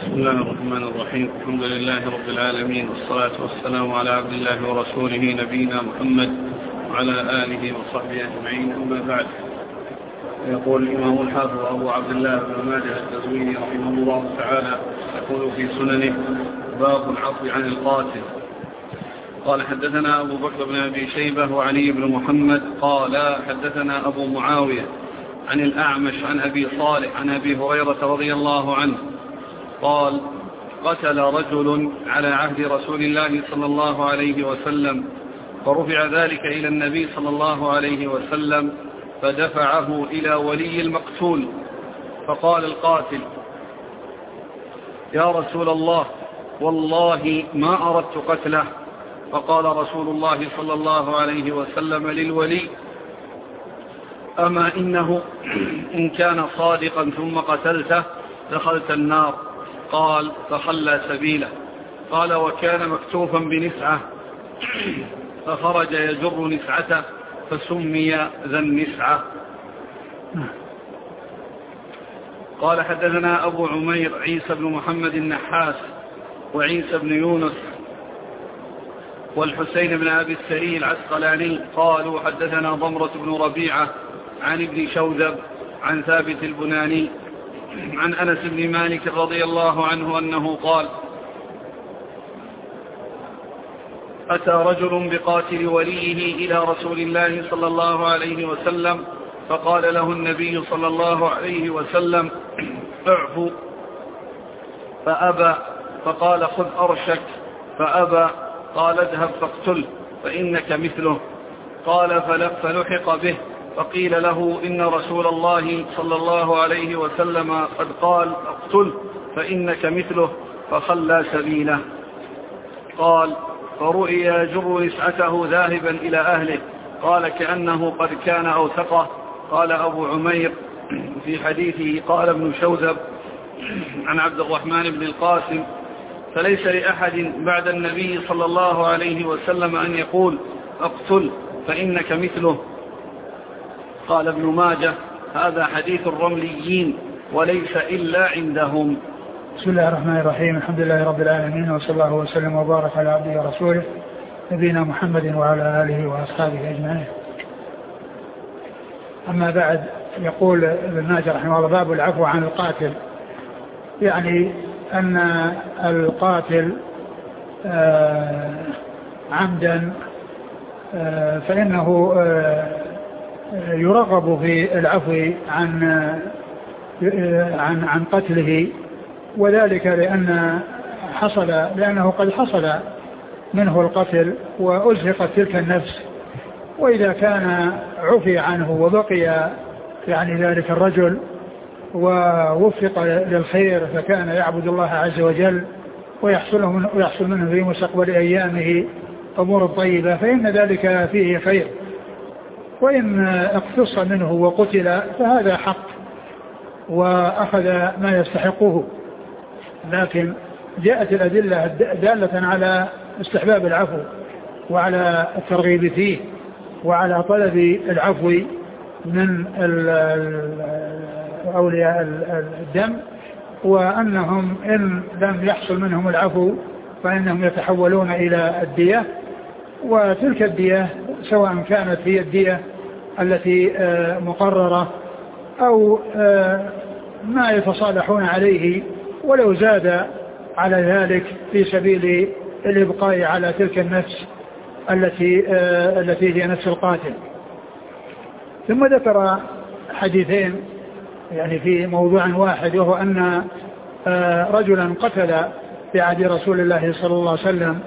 بسم الله الرحمن الرحيم. الحمد لله رب العالمين، والصلاة والسلام على عبد الله ورسوله نبينا محمد وعلى آله وصحبه أجمعين. أما بعد، يقول الإمام الحافظ أبو عبد الله بن ماجه القزويني رحمه الله تعالى يقول في سننه: باب العفو عن القاتل. قال: حدثنا أبو بكر بن أبي شيبة وعلي بن محمد قال: حدثنا أبو معاوية عن الأعمش عن أبي صالح عن أبي هريرة رضي الله عنه قال: قتل رجل على عهد رسول الله صلى الله عليه وسلم، فرفع ذلك إلى النبي صلى الله عليه وسلم، فدفعه إلى ولي المقتول، فقال القاتل: يا رسول الله، والله ما أردت قتله. فقال رسول الله صلى الله عليه وسلم للولي: أما إنه إن كان صادقا ثم قتلته دخلت النار. قال: فخلى سبيله. قال: وكان مكتوفا بنسعة، فخرج يجر نسعته فسمي ذا النسعة. قال: حدثنا أبو عمير عيسى بن محمد النحاس وعيسى بن يونس والحسين بن أبي السري العسقلاني قالوا: حدثنا ضمرة بن ربيعة عن ابن شوذب عن ثابت البناني عن أنس بن مالك رضي الله عنه أنه قال: أتى رجل بقاتل وليه إلى رسول الله صلى الله عليه وسلم، فقال له النبي صلى الله عليه وسلم: اعفو، فأبى، فقال: خذ أرشك، فأبى، قال: اذهب فاقتله فإنك مثله. قال: فلحق به، فقيل له: إن رسول الله صلى الله عليه وسلم قد قال: اقتله فإنك مثله، فخلى سبيله. قال: فرؤي يجر نسعته ذاهبا إلى أهله. قال: كأنه قد كان أوثقه. قال أبو عمير في حديثه: قال ابن شوذب عن عبد الرحمن بن القاسم: فليس لأحد بعد النبي صلى الله عليه وسلم أن يقول: اقتل فإنك مثله. قال ابن ماجه: هذا حديث الرمليين وليس إلا عندهم. بسم الله الرحمن الرحيم. الحمد لله رب العالمين، وصلى الله وسلم وبارك على عبده ورسوله نبينا محمد وعلى آله وأصحابه أجمعين. أما بعد، يقول ابن ماجه رحمه الله: باب العفو عن القاتل، يعني أن القاتل عمدا فإنه يرغب في العفو عن قتله، وذلك لأنه قد حصل منه القتل وأزهقت تلك النفس. وإذا كان عفي عنه وبقي يعني ذلك الرجل ووفق للخير، فكان يعبد الله عز وجل ويحصل منه في مستقبل أيامه أمور طيبة، فإن ذلك فيه خير. وإن اقتص منه وقتل فهذا حق وأخذ ما يستحقه، لكن جاءت الأدلة دالة على استحباب العفو وعلى الترغيب فيه وعلى طلب العفو من أولياء الدم، وأنهم إن لم يحصل منهم العفو فإنهم يتحولون إلى الدية، وتلك الدية سواء كانت هي الدية التي مقررة أو ما يتصالحون عليه ولو زاد على ذلك في سبيل الإبقاء على تلك النفس التي هي نفس القاتل. ثم ذكر حديثين يعني في موضوع واحد، وهو أن رجلا قتل في عهد رسول الله صلى الله عليه وسلم،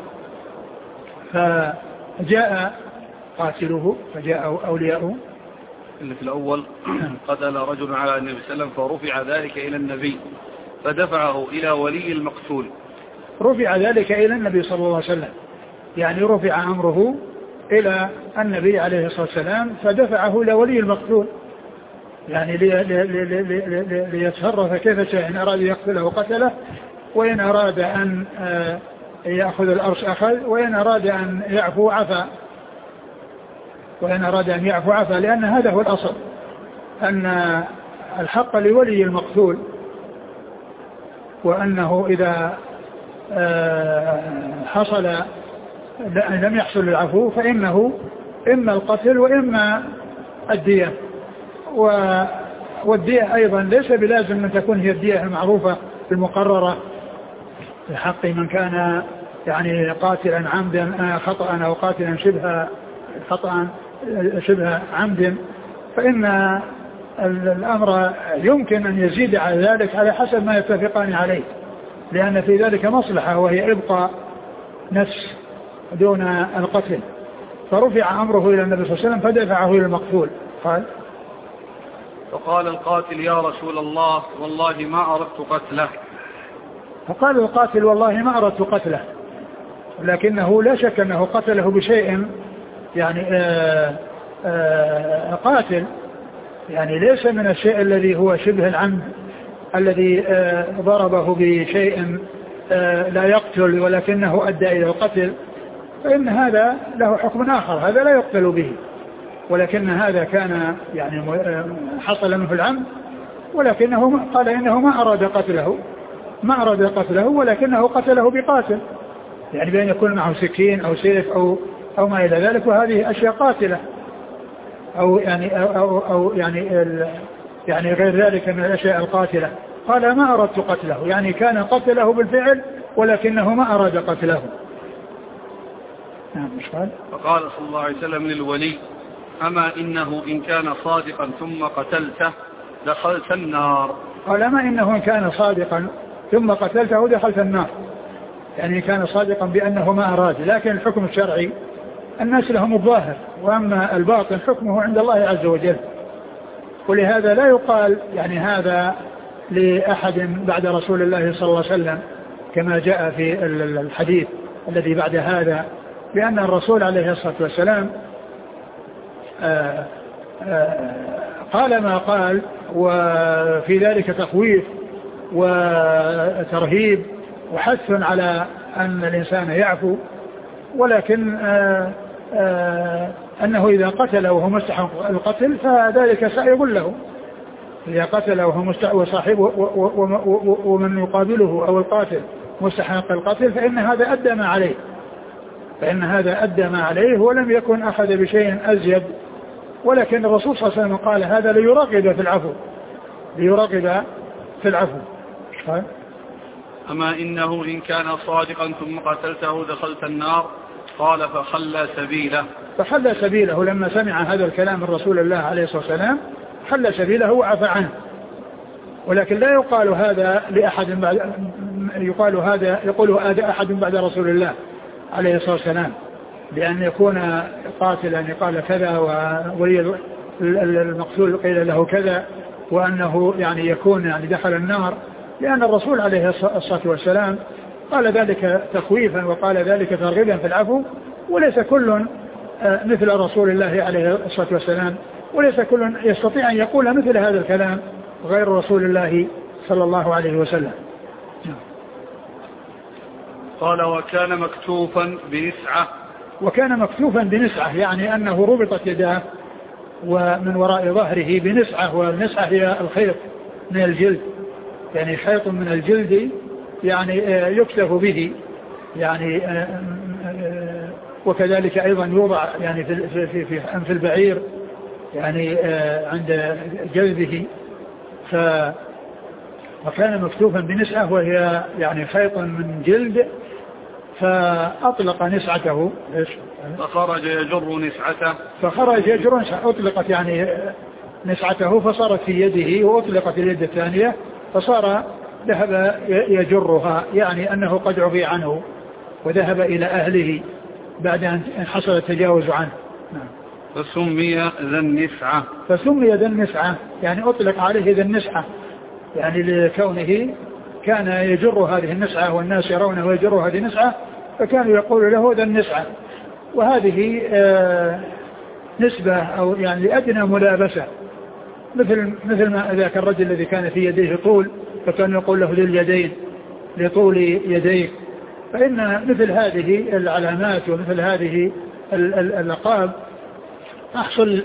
فجاء قاتله فجاء أولياؤه. إن في الأول قتل رجل على النبي صلى الله عليه وسلم، فرفع ذلك إلى النبي فدفعه إلى ولي المقتول. رفع ذلك إلى النبي صلى الله عليه وسلم، يعني رفع أمره إلى النبي عليه الصلاة والسلام فدفعه إلى ولي المقتول، يعني ليتصرف كيف شاء، إن أراد يقتله قتله، وإن أراد أن يأخذ الأرش أخذ، وإن أراد أن يعفو عفا، لأن هذا هو الأصل، أن الحق لولي المقتول وأنه إذا حصل لم يحصل العفو فإنه إما القتل وإما الدية. والدية أيضا ليس بلازم أن تكون هي الدية المعروفة المقررة في حق من كان يعني قاتلا عمدا خطأ أو قاتلا شبه عمد، فإن الأمر يمكن أن يزيد على ذلك على حسب ما يتفقان عليه، لأن في ذلك مصلحة وهي إبقاء نفس دون القتل. فرفع أمره إلى النبي صلى الله عليه وسلم فدفعه إلى المقتول. فقال القاتل يا رسول الله والله ما أردت قتله. فقال القاتل والله ما أردت قتله، لكنه لا شك أنه قتله بشيء يعني قاتل، يعني ليس من الشيء الذي هو شبه العمد الذي ضربه بشيء لا يقتل ولكنه أدى إلى القتل، فإن هذا له حكم آخر، هذا لا يقتل به، ولكن هذا كان يعني حصل منه العمد، ولكنه قال إنه ما أراد قتله ولكنه قتله بقاتل، يعني بأن يكون معه سكين أو سيف أو ما إلى ذلك، وهذه أشياء قاتلة أو يعني غير ذلك من الأشياء القاتلة. قال ما أردت قتله، يعني كان قتله بالفعل ولكنه ما أراد قتله. فقال صلى الله عليه وسلم للولي أما إنه إن كان صادقا ثم قتلته دخلت النار. قال ما إنه إن كان صادقا ثم قتلته دخلت النار، يعني كان صادقا بأنه ما أراد، لكن الحكم الشرعي الناس لهم الظاهر، وأما الباطن حكمه عند الله عز وجل. ولهذا لا يقال يعني هذا لأحد بعد رسول الله صلى الله عليه وسلم كما جاء في الحديث الذي بعد هذا، بأن الرسول عليه الصلاة والسلام قال ما قال، وفي ذلك تخويف وترهيب وحث على أن الإنسان يعفو، ولكن أنه إذا قتل وهو مستحق القتل فذلك سيقول له، إذا قتل وهو وصاحبه ومن يقابله أو القاتل مستحق القتل فإن هذا أدى ما عليه ولم يكن أخذ بشيء أزيد. ولكن الرسول صلى الله عليه وسلم قال هذا ليرغب في العفو. أما إنه إن كان صادقا ثم قتلته دخلت النار. قال فخلى سبيله لما سمع هذا الكلام من رسول الله عليه الصلاة والسلام، خلى سبيله وعفى عنه. ولكن لا يقال هذا لأحد يقول هذا أحد بعد رسول الله عليه الصلاة والسلام، بأن يكون قاتلا قال كذا وولي المقتول قيل له كذا، وأنه يعني يكون يعني دخل النار، لأن الرسول عليه الصلاة والسلام قال ذلك تخويفا وقال ذلك ترغيبا في العفو، وليس كل مثل رسول الله عليه الصلاة والسلام، وليس كل يستطيع أن يقول مثل هذا الكلام غير رسول الله صلى الله عليه وسلم. قال وكان مكتوفا بنسعة، يعني أنه ربطت يداه ومن وراء ظهره بنسعة، والنسعة هي الخيط من الجلد، يعني خيط من الجلد يعني يكتف به، يعني وكذلك أيضا يوضع يعني في أنف البعير يعني عند جلده. فكان مكتوفا بنسعة وهي يعني خيط من جلد، فأطلق نسعته فخرج يجر نسعته، أطلقت يعني نسعته فصارت في يده وأطلقت اليد الثانية فصار ذهب يجرها، يعني أنه قد عفي عنه وذهب إلى أهله بعد أن حصل التجاوز عنه. فسمي ذا النسعة يعني أطلق عليه ذا النسعة، يعني لكونه كان يجر هذه النسعة والناس يرونه يجر هذه النسعة، فكانوا يقولوا له ذا النسعة. وهذه نسبة أو يعني لأدنى ملابسة، مثل ما ذاك الرجل الذي كان في يديه طول فكان يقول له ذي اليدين لطول يديه. فإن مثل هذه العلامات ومثل هذه الألقاب تحصل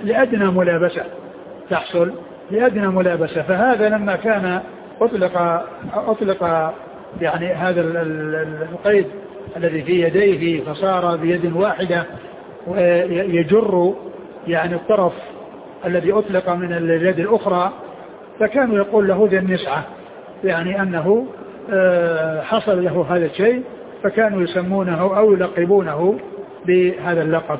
لأدنى ملابسة، فهذا لما كان أطلق يعني هذا القيد الذي في يديه فصار بيد واحدة ويجر يعني الطرف الذي أطلق من اليد الأخرى، فكانوا يقول له ذي النسعة، يعني أنه حصل له هذا الشيء، فكانوا يسمونه أو يلقبونه بهذا اللقب.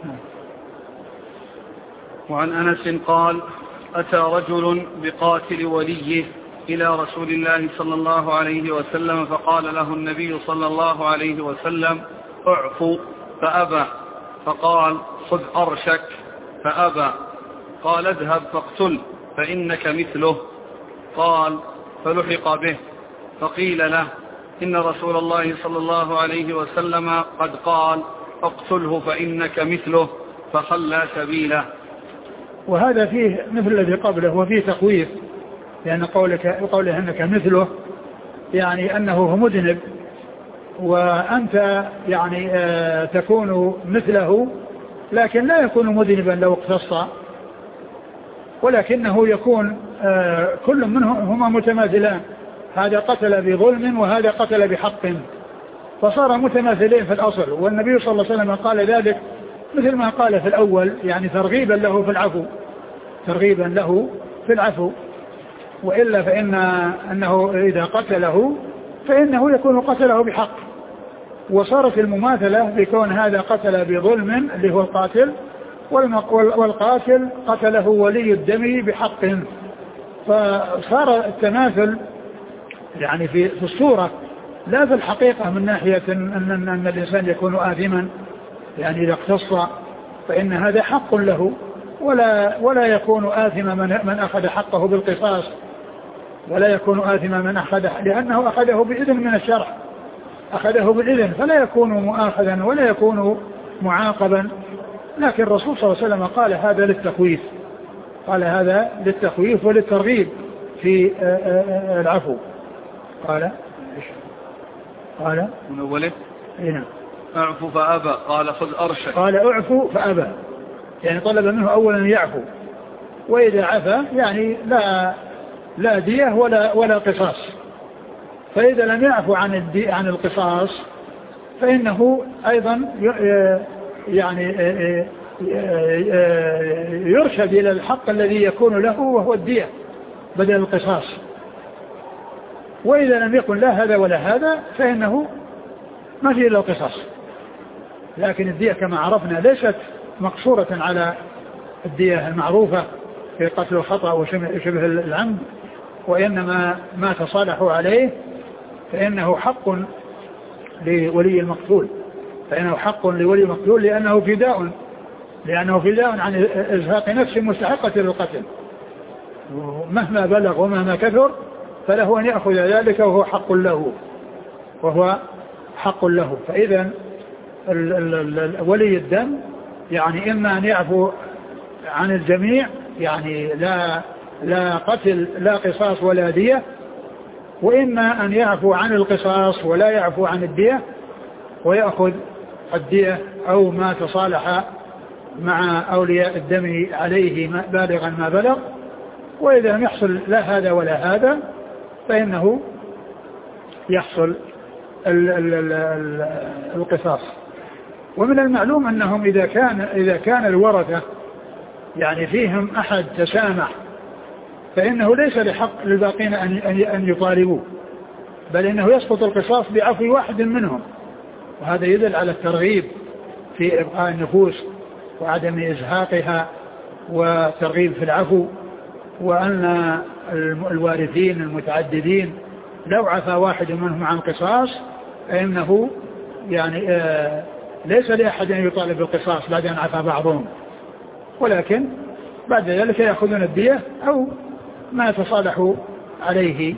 وعن أنس قال: أتى رجل بقاتل وليه إلى رسول الله صلى الله عليه وسلم فقال له النبي صلى الله عليه وسلم: اعفو، فأبى، فقال: خذ أرشك، فأبى، قال: اذهب فاقتل فإنك مثله، قال: فلحق به، فقيل له: إن رسول الله صلى الله عليه وسلم قد قال: اقتله فإنك مثله، فخلى سبيله. وهذا فيه مثل الذي قبله وفيه تخويف، لأن قوله أنك مثله يعني أنه هو مذنب، وأنت يعني تكون مثله، لكن لا يكون مذنبا لو اقتص، ولكنه يكون كل منهما متماثلان، هذا قتل بظلم وهذا قتل بحق، فصار متماثلين في الأصل. والنبي صلى الله عليه وسلم قال ذلك مثل ما قال في الأول، يعني ترغيبا له في العفو، ترغيبا له في العفو، وإلا أنه إذا قتله فإنه يكون قتله بحق، وصارت المماثلة بكون هذا قتل بظلم اللي هو القاتل، والقاتل قتله ولي الدم بحق، فصار التماثل يعني في الصورة لا في الحقيقة، من ناحية أن الإنسان يكون آثما، يعني إذا اقتص فإن هذا حق له، ولا يكون آثما من أخذ حقه بالقصاص، ولا يكون آثما من أخذ، لأنه أخذه بإذن من الشرع، أخذه بالإذن، فلا يكون مؤاخذا ولا يكون معاقبا. لكن الرسول صلى الله عليه وسلم قال هذا للتخويف، قال هذا للتخويف وللترغيب في العفو. قال من أوله هنا اعفو فأبى، قال خذ أرشك، قال اعفو فأبى، يعني طلب منه أولا يعفو، وإذا عفا يعني لا دية ولا قصاص، فإذا لم يعفو عن القصاص فإنه أيضا يعني يرشد إلى الحق الذي يكون له وهو الدية بدل القصاص. وإذا لم يكن لا هذا ولا هذا فإنه ما فيه إلا القصاص. لكن الدية كما عرفنا ليست مقصورة على الدية المعروفة في قتل الخطأ وشبه العمد، وإنما ما تصالحوا عليه فإنه حق لولي المقتول، فإنه حق لولي المقتول لأنه فداء عن إزهاق نفس مستحقة للقتل، مهما بلغ ومهما كثر فله أن يأخذ ذلك وهو حق له. فإذا ولي الدم يعني إما أن يعفو عن الجميع، يعني لا قتل لا قصاص ولا دية، وإما أن يعفو عن القصاص ولا يعفو عن الدية ويأخذ الدية أو ما تصالح مع أولياء الدم عليه بالغا ما بلغ. وإذا لم يحصل لا هذا ولا هذا فإنه يحصل القصاص. ومن المعلوم أنهم إذا كان الورثة يعني فيهم أحد تسامح فإنه ليس لحق للباقين أن يطالبوا، بل إنه يسقط القصاص بعفو واحد منهم، وهذا يدل على الترغيب في إبقاء النفوس وعدم إزهاقها وترغيب في العفو، وأن الوارثين المتعددين لو عفى واحد منهم عن قصاص فإنه يعني ليس لأحد أن يطالب بالقصاص بعد أن عفى بعضهم، ولكن بعد ذلك يأخذون الدية أو ما تصالحوا عليه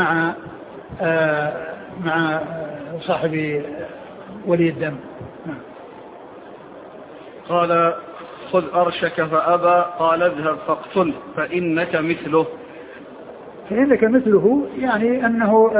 مع صاحب ولي الدم. قال خذ أرشك فأبى، قال اذهب فاقتل فإنك مثله. يعني أنه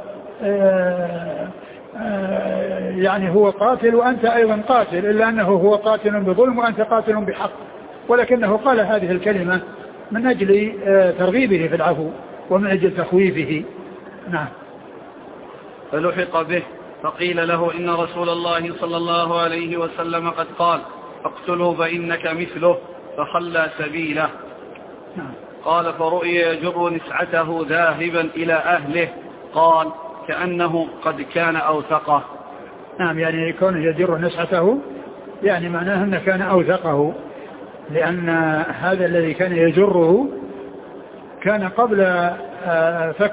يعني هو قاتل وأنت أيضا قاتل، إلا أنه هو قاتل بظلم وأنت قاتل بحق، ولكنه قال هذه الكلمة من أجل ترغيبه في العفو ومن أجل تخويفه. نعم. فلحق به فقيل له إن رسول الله صلى الله عليه وسلم قد قال اقتله فإنك مثله، فخلى سبيله. قال فرؤي يجر نسعته ذاهبا إلى أهله، قال كأنه قد كان أوثقه. نعم، يعني كونه يجر نسعته يعني معناه أنه كان أوثقه، لأن هذا الذي كان يجره كان قبل فك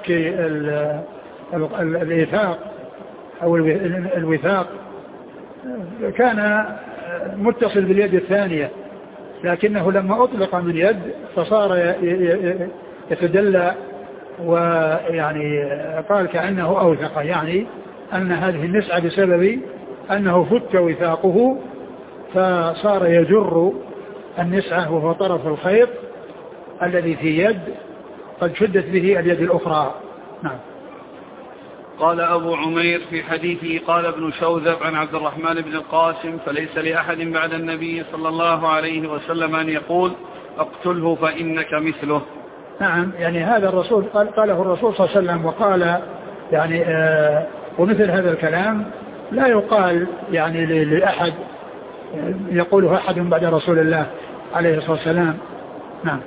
الإيثاق أو الوثاق، كان متصل باليد الثانية، لكنه لما أطلق من يد فصار يتدلى، ويعني قال كأنه أوثق، يعني أن هذه النسعة بسبب أنه فك وثاقه فصار يجر النسعة وهو طرف الخيط الذي في يد قد شدت به اليد الأخرى. نعم. قال أبو عمير في حديثه قال ابن شوذب عن عبد الرحمن بن القاسم فليس لأحد بعد النبي صلى الله عليه وسلم أن يقول اقتله فإنك مثله. نعم، يعني هذا الرسول قاله الرسول صلى الله عليه وسلم، وقال يعني ومثل هذا الكلام لا يقال يعني لأحد يقوله أحد بعد رسول الله عليه الصلاة والسلام. نعم.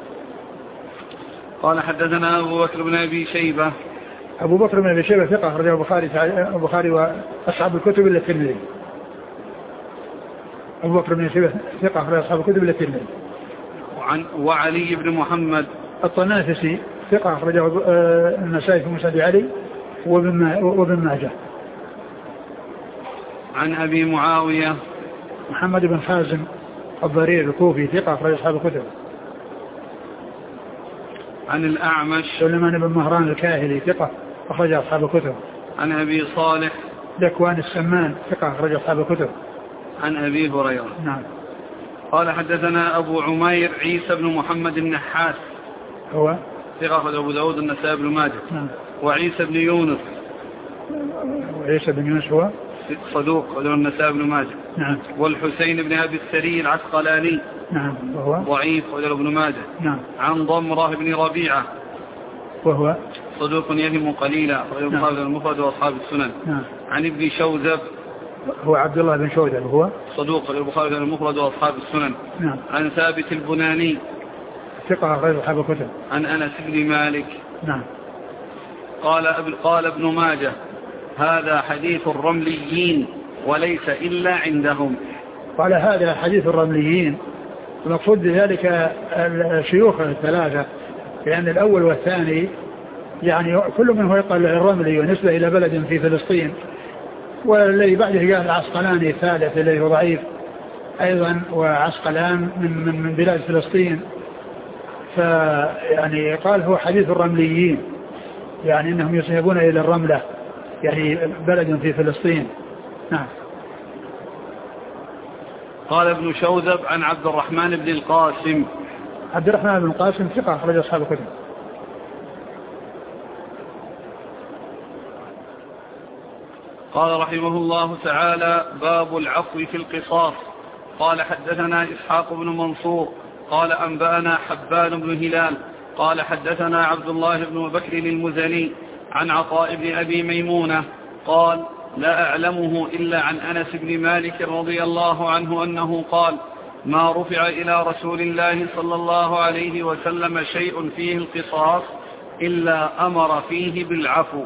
قال حدثنا أبو بكر بن أبي شيبة. أبو بكر بن أبي شيبة ثقة أخرجه البخاري وأصحاب الكتب إلا الترمذي. أبو بكر بن أبي شيبة ثقة أخرجه أصحاب الكتب إلا الترمذي. وعلي بن محمد الطنافسي ثقة أخرجه النسائي في مسند علي وابن ماجه. عن أبي معاوية محمد بن حازم الضرير الكوفي ثقة أخرج أصحاب الكتب. عن الأعمش سليمان بن مهران الكاهلي ثقة أخرج أصحاب الكتب. عن أبي صالح ذكوان السمان ثقة أخرج أصحاب الكتب. عن أبي هريرة. نعم. قال حدثنا أبو عمير عيسى بن محمد النحاس هو ثقة أخرج أبو داود النسائي بن ماجه. نعم. وعيسى بن يونس وعيسى بن يونس هو صدوق أخرج النسائي بن ماجه. نعم. والحسين بن أبي السري العسقلاني نعم وهو ضعيف أخرج ابن ماجه. نعم. عن ضمرة بن ربيعة وهو صدوق يهم قليلا أخرج البخاري المفرد وأصحاب السنن. نعم. عن ابن شوذب هو عبد الله بن شوذب وهو صدوق البخاري المفرد وأصحاب السنن. نعم. عن ثابت البناني ثقة أخرج أصحاب الكتب. عن أنس بن مالك. نعم. قال ابن ماجه هذا حديث الرمليين وليس إلا عندهم. قال هذا حديث الرمليين، المقصود بذلك الشيوخ الثلاثة، لأن الأول والثاني يعني كل منه يقال الرملي ونسبة إلى بلد في فلسطين، والذي بعده قال العسقلاني الثالث الذي هو ضعيف أيضا، وعسقلان من بلاد فلسطين، فيعني قال هو حديث الرمليين، يعني أنهم يصيبون إلى الرملة يعني بلد في فلسطين. نعم. قال ابن شوذب عن عبد الرحمن بن القاسم. عبد الرحمن بن القاسم ثقة أخرج أصحاب الكتب. قال رحمه الله تعالى باب العفو في القصاص. قال حدثنا إسحاق بن منصور قال أنبأنا حبان بن هلال قال حدثنا عبد الله بن بكر المزني عن عطاء بن أبي ميمونة قال لا أعلمه إلا عن أنس بن مالك رضي الله عنه أنه قال ما رفع إلى رسول الله صلى الله عليه وسلم شيء فيه القصاص إلا أمر فيه بالعفو.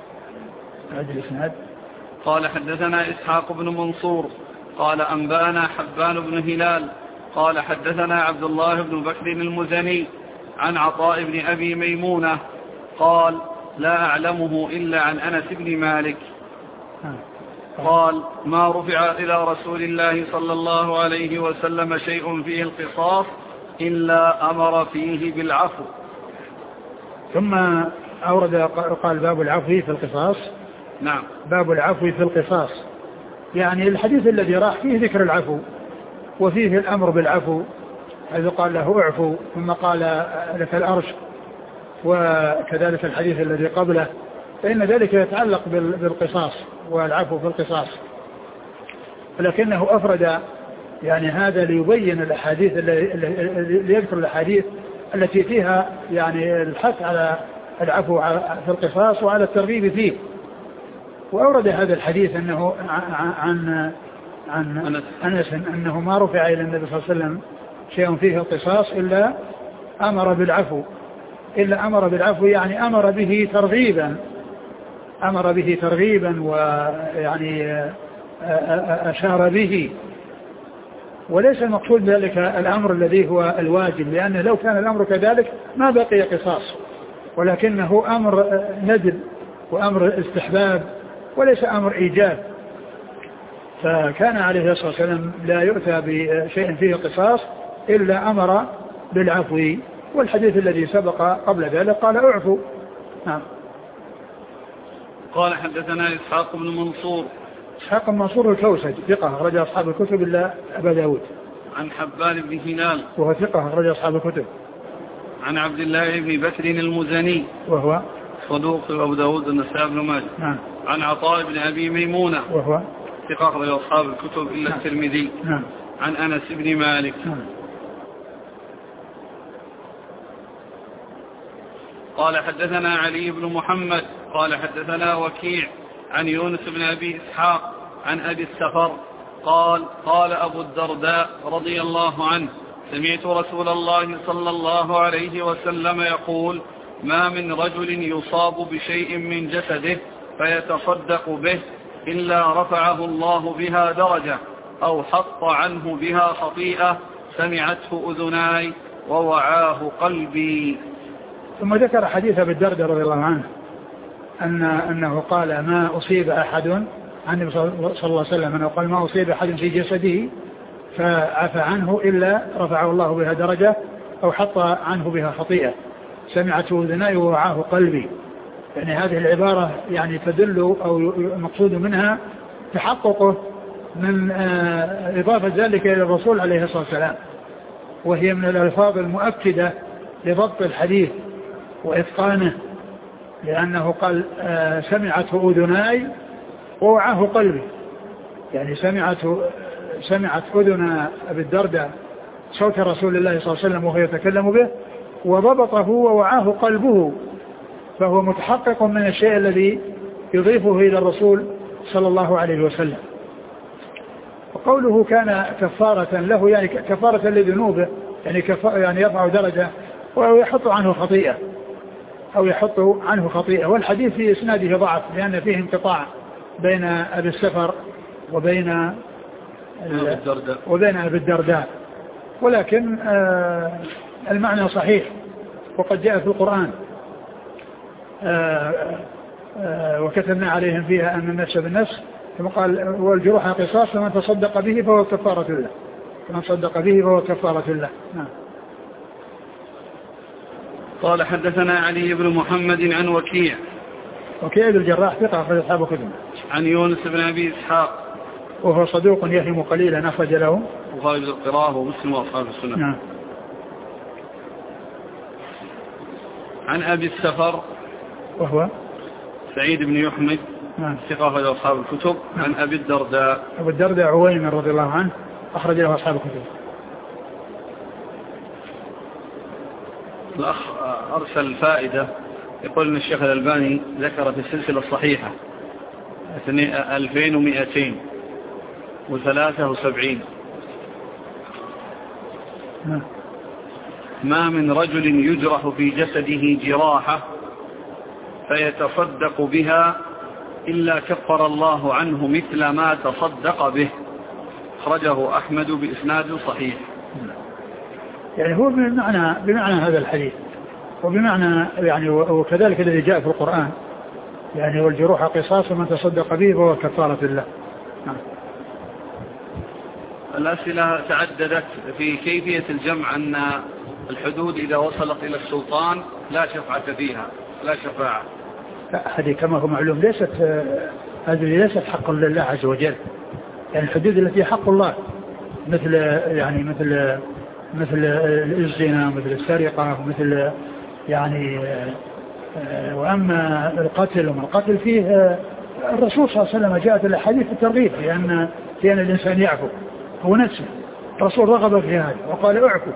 قال حدثنا إسحاق بن منصور قال أنبأنا حبان بن هلال قال حدثنا عبد الله بن بكر المزني عن عطاء بن أبي ميمونة قال لا أعلمه إلا عن أنس بن مالك قال ما رفع إلى رسول الله صلى الله عليه وسلم شيء فيه القصاص إلا أمر فيه بالعفو. ثم أورد قال باب العفو في القصاص. نعم. باب العفو في القصاص، يعني الحديث الذي راح فيه ذكر العفو وفيه الأمر بالعفو، حيث قال له اعفو ثم قال لك الأرش، وكذلك الحديث الذي قبله، فإن ذلك يتعلق بالقصاص والعفو في القصاص، ولكنه أفرد يعني هذا ليبين الأحاديث ليذكر الأحاديث التي فيها يعني الحث على العفو في القصاص وعلى الترغيب فيه، وأورد هذا الحديث أنه عن أنس أنه ما رفع إلى النبي صلى الله عليه وسلم شيء فيه القصاص إلا أمر بالعفو يعني أمر به ترغيبا ويعني أشار به، وليس المقصود ذلك الأمر الذي هو الواجب، لأنه لو كان الأمر كذلك ما بقي قصاص، ولكنه أمر ندب وأمر استحباب وليس أمر إيجاب. فكان عليه الصلاة والسلام لا يؤتى بشيء فيه قصاص إلا أمر بالعفو. والحديث الذي سبق قبل ذلك قال اعفو. نعم. قال حدثنا إسحاق بن منصور. إسحاق بن منصور الكوسج ثقة أخرج أصحاب الكتب إلا أبا داود. عن حبان بن هلال وهو ثقة أخرج أصحاب الكتب. عن عبد الله بن بكر المزني وهو صدوق أبو داود النسائي بن ماجه. نعم. عن عطاء بن أبي ميمونة وهو ثقة أخرج أصحاب الكتب إلا نعم. الترمذي. نعم. عن أنس بن مالك. نعم. قال حدثنا علي بن محمد قال حدثنا وكيع عن يونس بن أبي إسحاق عن أبي السفر قال أبو الدرداء رضي الله عنه سمعت رسول الله صلى الله عليه وسلم يقول ما من رجل يصاب بشيء من جسده فيتصدق به إلا رفعه الله بها درجة أو حط عنه بها خطيئة سمعته أذناي ووعاه قلبي. ثم ذكر حديث أبي الدرداء رضي الله عنه أنه قال ما أصيب أحد عن النبي صلى الله عليه وسلم أنه قال ما أصيب أحد في جسده فعفى عنه إلا رفعه الله بها درجة أو حط عنه بها خطيئة سمعته أذناي ووعاه قلبي. يعني هذه العبارة يعني تدل أو مقصود منها تحققه من إضافة ذلك إلى الرسول عليه الصلاة والسلام، وهي من الألفاظ المؤكدة لضبط الحديث وإتقانه، لأنه قال سمعته أذناي ووعاه قلبي، يعني سمعت أذن أبي الدرداء صوت رسول الله صلى الله عليه وسلم وهو يتكلم به وضبطه ووعاه قلبه، فهو متحقق من الشيء الذي يضيفه إلى الرسول صلى الله عليه وسلم. وقوله كان كفارة له يعني كفارة لذنوبه، يعني يرفع درجة ويحط عنه خطيئة والحديث في إسناده ضعف لأن فيه انقطاع بين أبي السفر وبين أبي الدرداء، ولكن المعنى صحيح وقد جاء في القرآن وكتبنا عليهم فيها أن النفس بالنفس ثم قال والجروح قصاص فمن تصدق به فهو كفارة له. نعم. قال حدثنا علي بن محمد عن وكيع بن الجراح ثقة أخرج أصحاب الكتب. عن يونس بن أبي إسحاق وهو صدوق يهم قليلا أخرج له البخاري بالقراءة ومسلم وأصحاب السنة. نعم. عن أبي السفر وهو سعيد بن يحمد ثقة أخرج أصحاب الكتب. عن أبي الدرداء أبو الدرداء عويمر رضي الله عنه أخرج له أصحاب الكتب. الأخ أرسل فائدة يقول أن الشيخ الألباني ذكر في السلسلة الصحيحة 2273 ما من رجل يجرح في جسده جراحة فيتصدق بها إلا كفر الله عنه مثل ما تصدق به. أخرجه أحمد بإسناد صحيح. يعني هو بمعنى هذا الحديث وبمعنى يعني وكذلك الذي جاء في القرآن يعني والجروح قصاص ومن تصدق به فهو كفارة له. الأسئلة تعددت في كيفية الجمع أن الحدود إذا وصلت إلى السلطان لا شفعة فيها لا شفاعة. هذه كما هو معلوم ليست حق لله عز وجل، يعني الحدود التي حق الله مثل الزنا مثل السرقة مثل يعني وأما القتل وما القتل فيه الرسول صلى الله عليه وسلم جاءت الأحاديث الترغيب لأن الإنسان يعفو هو نفسه، الرسول رغب في هذا وقال اعفو.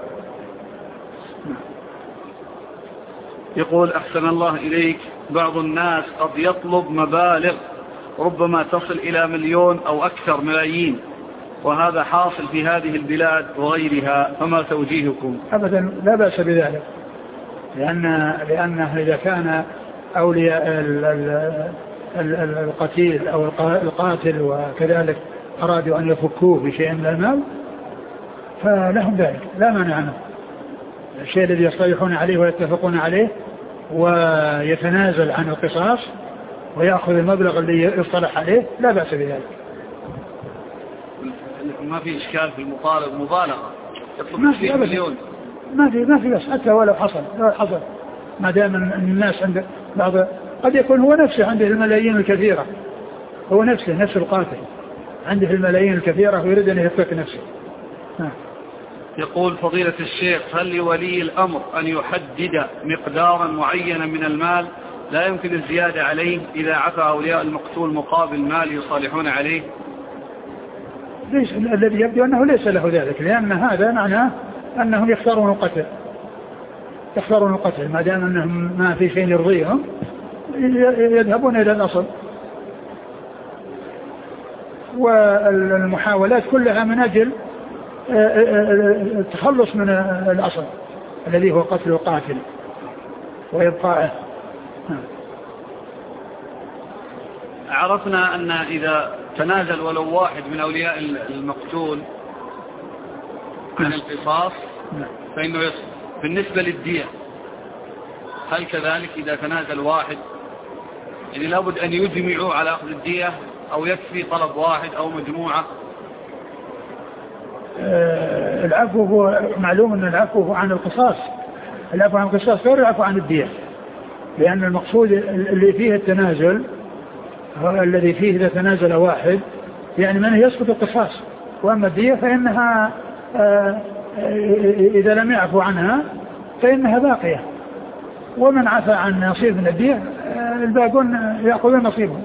يقول أحسن الله إليك بعض الناس قد يطلب مبالغ ربما تصل إلى 1,000,000 أو أكثر ملايين، وهذا حاصل في هذه البلاد وغيرها، فما توجيهكم؟ أبدا لا بأس بذلك، لأنه إذا كان أولياء القتيل أو القاتل وكذلك أرادوا أن يفكوه بشيء من المال فلهم ذلك لا مانع عنه. الشيء الذي يصطلحون عليه ويتفقون عليه ويتنازل عن القصاص ويأخذ المبلغ الذي يصطلح عليه لا بأس بذلك. ما في إشكال في المبالغة، ما في مليون ما في بس حتى ولو حصل ما دام الناس عند بعض قد يكون هو نفسه عنده الملايين الكثيرة، هو نفس القاتل عنده الملايين الكثيرة ويريد أن يفك نفسه. يقول فضيلة الشيخ: هل لولي الأمر أن يحدد مقدارا معينا من المال لا يمكن الزيادة عليه إذا عفى أولياء المقتول مقابل مال يصالحون عليه؟ ليس الذي يبدو أنه ليس له ذلك، لأن هذا معناه أنهم يختارون القتل ما دام أنهم ما في شيء يرضيهم يذهبون إلى الأصل، والمحاولات كلها من أجل التخلص من الأصل الذي هو قتل القاتل وإبقائه. عرفنا أن إذا تنازل ولو واحد من أولياء المقتول عن القصاص فإنه يصل. بالنسبة للدية هل كذلك إذا تنازل واحد يعني لابد أن يجمعوا على أخذ الدية أو يكفي طلب واحد أو مجموعة؟ العفو هو معلوم أن العفو هو عن القصاص، العفو عن القصاص غير العفو عن الدية، لأن المقصود اللي فيه التنازل هو الذي فيه إذا تنازل واحد يعني من يسقط القصاص، وأما الدية فإنها إذا لم يعفو عنها فإنها باقية، ومن عفى عن نصيب من الدية الباقون يأخذون نصيبهم.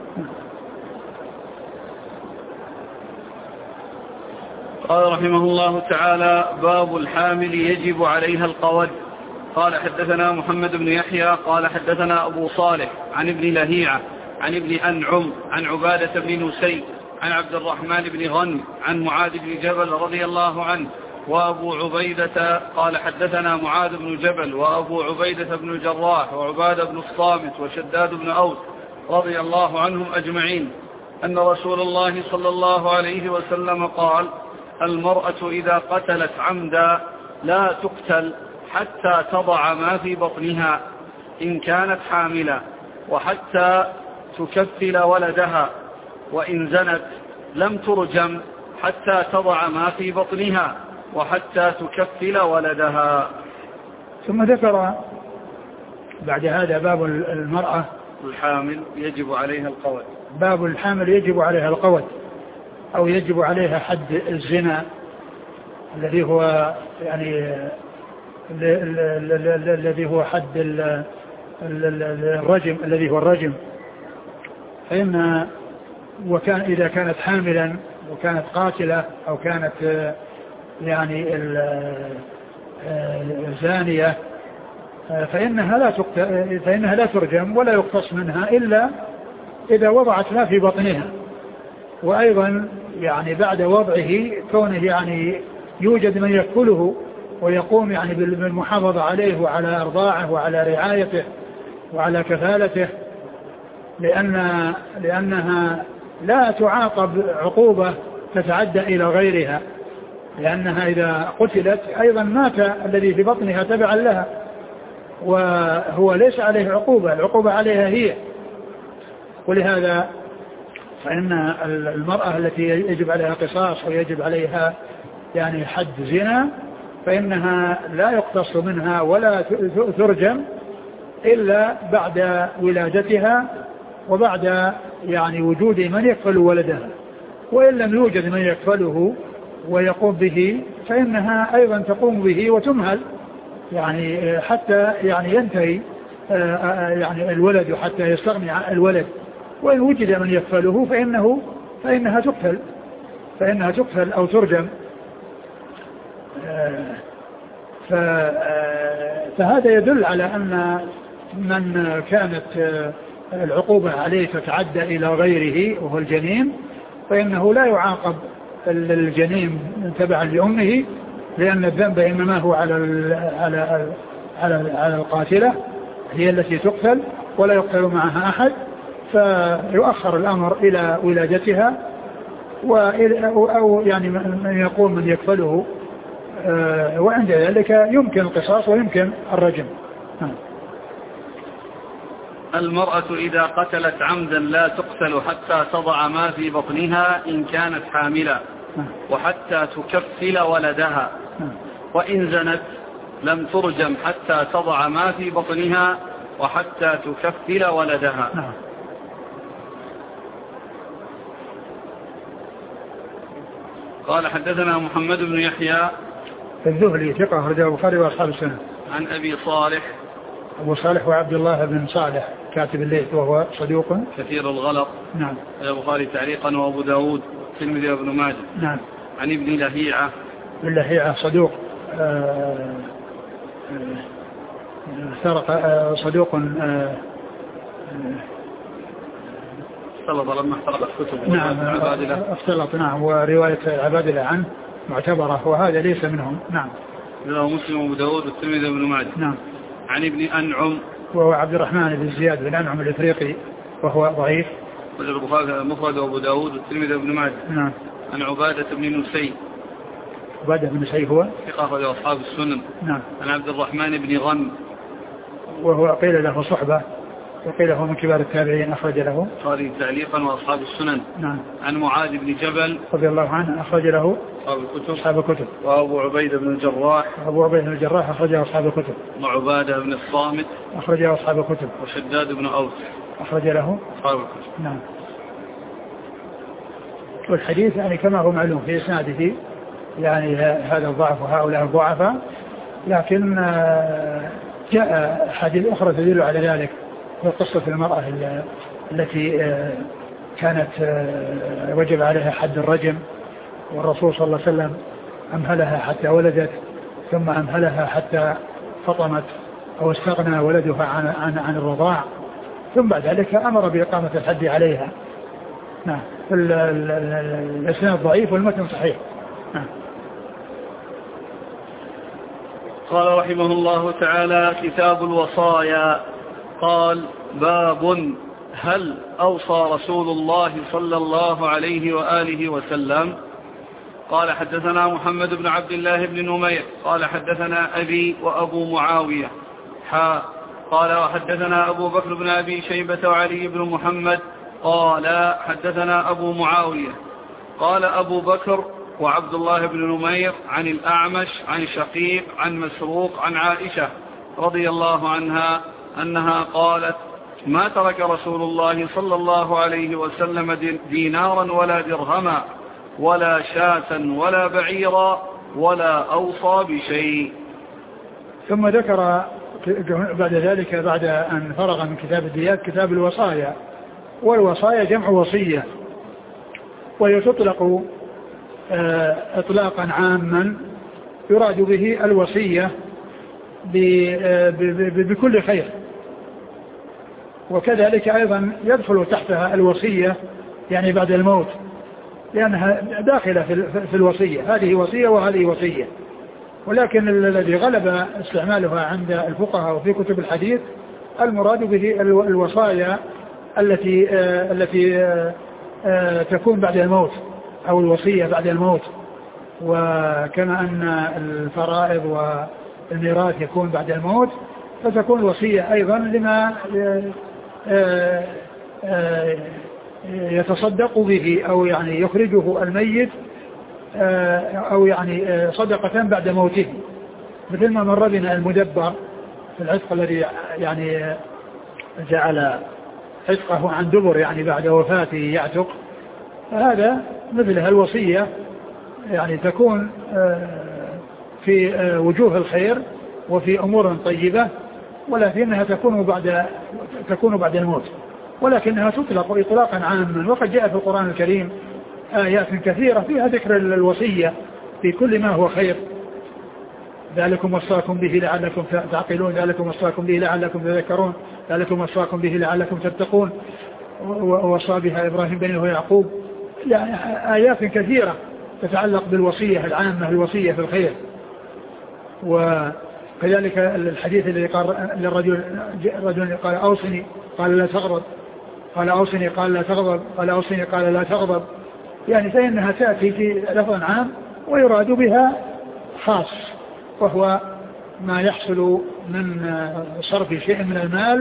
قال رحمه الله تعالى: باب الحامل يجب عليها القود. قال حدثنا محمد بن يحيى قال حدثنا أبو صالح عن ابن لهيعة عن ابن أنعم عن عبادة بن نسي عن عبد الرحمن بن غنم عن معاذ بن جبل رضي الله عنه وأبو عبيدة قال حدثنا معاذ بن جبل وأبو عبيدة بن الجراح وعبادة بن الصامت وشداد بن أوس رضي الله عنهم أجمعين أن رسول الله صلى الله عليه وسلم قال: المرأة إذا قتلت عمدا لا تقتل حتى تضع ما في بطنها إن كانت حاملة، وحتى تكفل ولدها، وإن زنت لم ترجم حتى تضع ما في بطنها وحتى تكفل ولدها. ثم ذكر بعد هذا باب المرأة الحامل يجب عليها القود. باب الحامل يجب عليها القود أو يجب عليها حد الزنا الذي هو يعني الذي هو حد الرجم الذي هو الرجم. فإن وكان إذا كانت حاملا وكانت قاتلة أو كانت يعني زانية فإنها لا ترجم ولا يقتص منها إلا إذا وضعت ما في بطنها، وأيضا يعني بعد وضعه كونه يعني يوجد من يأكله ويقوم يعني بالمحافظة عليه وعلى أرضاعه وعلى رعايته وعلى كفالته، لأنها لا تعاقب عقوبة تتعدى إلى غيرها، لأنها إذا قتلت أيضا مات الذي في بطنها تبعا لها وهو ليس عليه عقوبة، العقوبة عليها هي. ولهذا فإن المرأة التي يجب عليها قصاص ويجب عليها يعني حد زنا فإنها لا يقتص منها ولا ترجم إلا بعد ولادتها وبعد يعني وجود من يكفل ولدها، وإن لم يوجد من يكفله ويقوم به فإنها أيضا تقوم به وتمهل يعني حتى يعني ينتهي يعني حتى يستغني عن الولد، وإن وجد من يكفله فإنها تكفل أو ترجم. فهذا يدل على أن من كانت العقوبة عليه تتعدى إلى غيره وهو الجنين، فإنه لا يعاقب الجنين تبعا لأمه، لأن الذنب إنما هو على القاتلة، هي التي تقتل ولا يقتل معها أحد، فيؤخر الأمر إلى ولادتها، أو يعني من يقوم من يكفله، وعند ذلك يمكن القصاص ويمكن الرجم. المرأة إذا قتلت عمدا لا تقتل حتى تضع ما في بطنها إن كانت حاملة، وحتى تكفل ولدها، وإن زنت لم ترجم حتى تضع ما في بطنها وحتى تكفل ولدها. قال حدثنا محمد بن يحيى الذهلي ثقة أخرجه البخاري وأصحاب السنة. عن أبي صالح أبو صالح وعبد الله بن صالح كاتب الليث وهو صدوق كثير الغلط. نعم. البخاري تعليقا وأبو داود الترمذي وابن ماجه. نعم. عن ابن لهيعة. ابن لهيعة صدوق صدوق اختلط لما اختلط كتب. نعم اختلط. نعم. ورواية العبادلة عنه معتبرة وهذا ليس منهم. نعم. له مسلم وابو داود والترمذي وابن ماجه. نعم. عن ابن أنعم وهو عبد الرحمن بن زياد بن أنعم الإفريقي وهو ضعيف. البخاري مفرد وابو داود والترمذي وابن ماجه. نعم. عن عبادة بن نسي. عبادة بن نسي هو ثقة أخرج أصحاب السنن. نعم. عن عبد الرحمن بن غن وهو قيل له صحبة وقيل هو من كبار التابعين أخرج له البخاري تعليقا وأصحاب السنن. نعم. عن معاذ بن جبل رضي الله عنه أخرج له أصحاب الكتب. وأبو عبيدة بن الجراح. أبو عبيدة بن الجراح أخرجه أصحاب الكتب. وعبادة بن الصامت أخرجه أصحاب الكتب. وشداد بن أوس أخرج له أصحاب الكتب. نعم. والحديث يعني كما هو معلوم في إسناده يعني هذا الضعف وهؤلاء الضعفاء، لكن جاء حديث أخرى تدل على ذلك، وقصة المرأة التي كانت وجب عليها حد الرجم، والرسول صلى الله عليه وسلم أمهلها حتى ولدت، ثم أمهلها حتى فطمت أو استغنى ولدها عن الرضاع، ثم بعد ذلك أمر بإقامة الحد عليها. نعم. الإسناد ضعيف والمتن صحيح. نعم. قال رحمه الله تعالى: كتاب الوصايا. قال: باب هل أوصى رسول الله صلى الله عليه وآله وسلم؟ قال: حدثنا محمد بن عبد الله بن نمير قال: حدثنا أبي وأبو معاوية قال: وحدثنا أبو بكر بن أبي شيبة وعلي بن محمد قال: حدثنا أبو معاوية قال أبو بكر وعبد الله بن نمير عن الأعمش عن شقيق عن مسروق عن عائشة رضي الله عنها أنها قالت: ما ترك رسول الله صلى الله عليه وسلم دينارا ولا درهما ولا شاة ولا بعيرا ولا أوصى بشيء. ثم ذكر بعد ذلك بعد أن فرغ من كتاب الديات كتاب الوصايا. والوصايا جمع وصية، وهي تطلق إطلاقا عاما يراد به الوصية بكل خير، وكذلك أيضا يدخل تحتها الوصية يعني بعد الموت، لأنها داخلة في الوصية، هذه وصية وهذه وصية. ولكن الذي غلب استعمالها عند الفقهاء وفي كتب الحديث المراد به الوصايا التي تكون بعد الموت، أو الوصية بعد الموت. وكما أن الفرائض والميراث يكون بعد الموت، فتكون الوصية أيضا لما يتصدق به أو يعني يخرجه الميت، أو يعني صدقة بعد موته، مثل ما مر بنا المدبر في العتق الذي يعني جعل عتقه عن دبر يعني بعد وفاته يعتق، فهذا مثلها الوصية يعني تكون في وجوه الخير وفي أمور طيبة، ولكنها تكون بعد الموت، ولكنها تطلق إطلاقا عاما. وقد جاء في القرآن الكريم آيات كثيرة فيها ذكر الوصية في كل ما هو خير، ذلكم وصاكم به لعلكم تعقلون، ذلكم وصاكم به لعلكم تذكرون، ذلكم وصاكم به لعلكم تتقون، ووصى بها إبراهيم بنيه ويعقوب. يعني آيات كثيرة تتعلق بالوصية العامة، الوصية في الخير. وكذلك الحديث الذي قال للرجل قال أوصني قال لا تغضب، قال أوصني قال لا تغضب، قال أوصني قال لا تغضب. يعني فإنها تأتي في لفظ عام ويراد بها خاص، وهو ما يحصل من صرف شيء من المال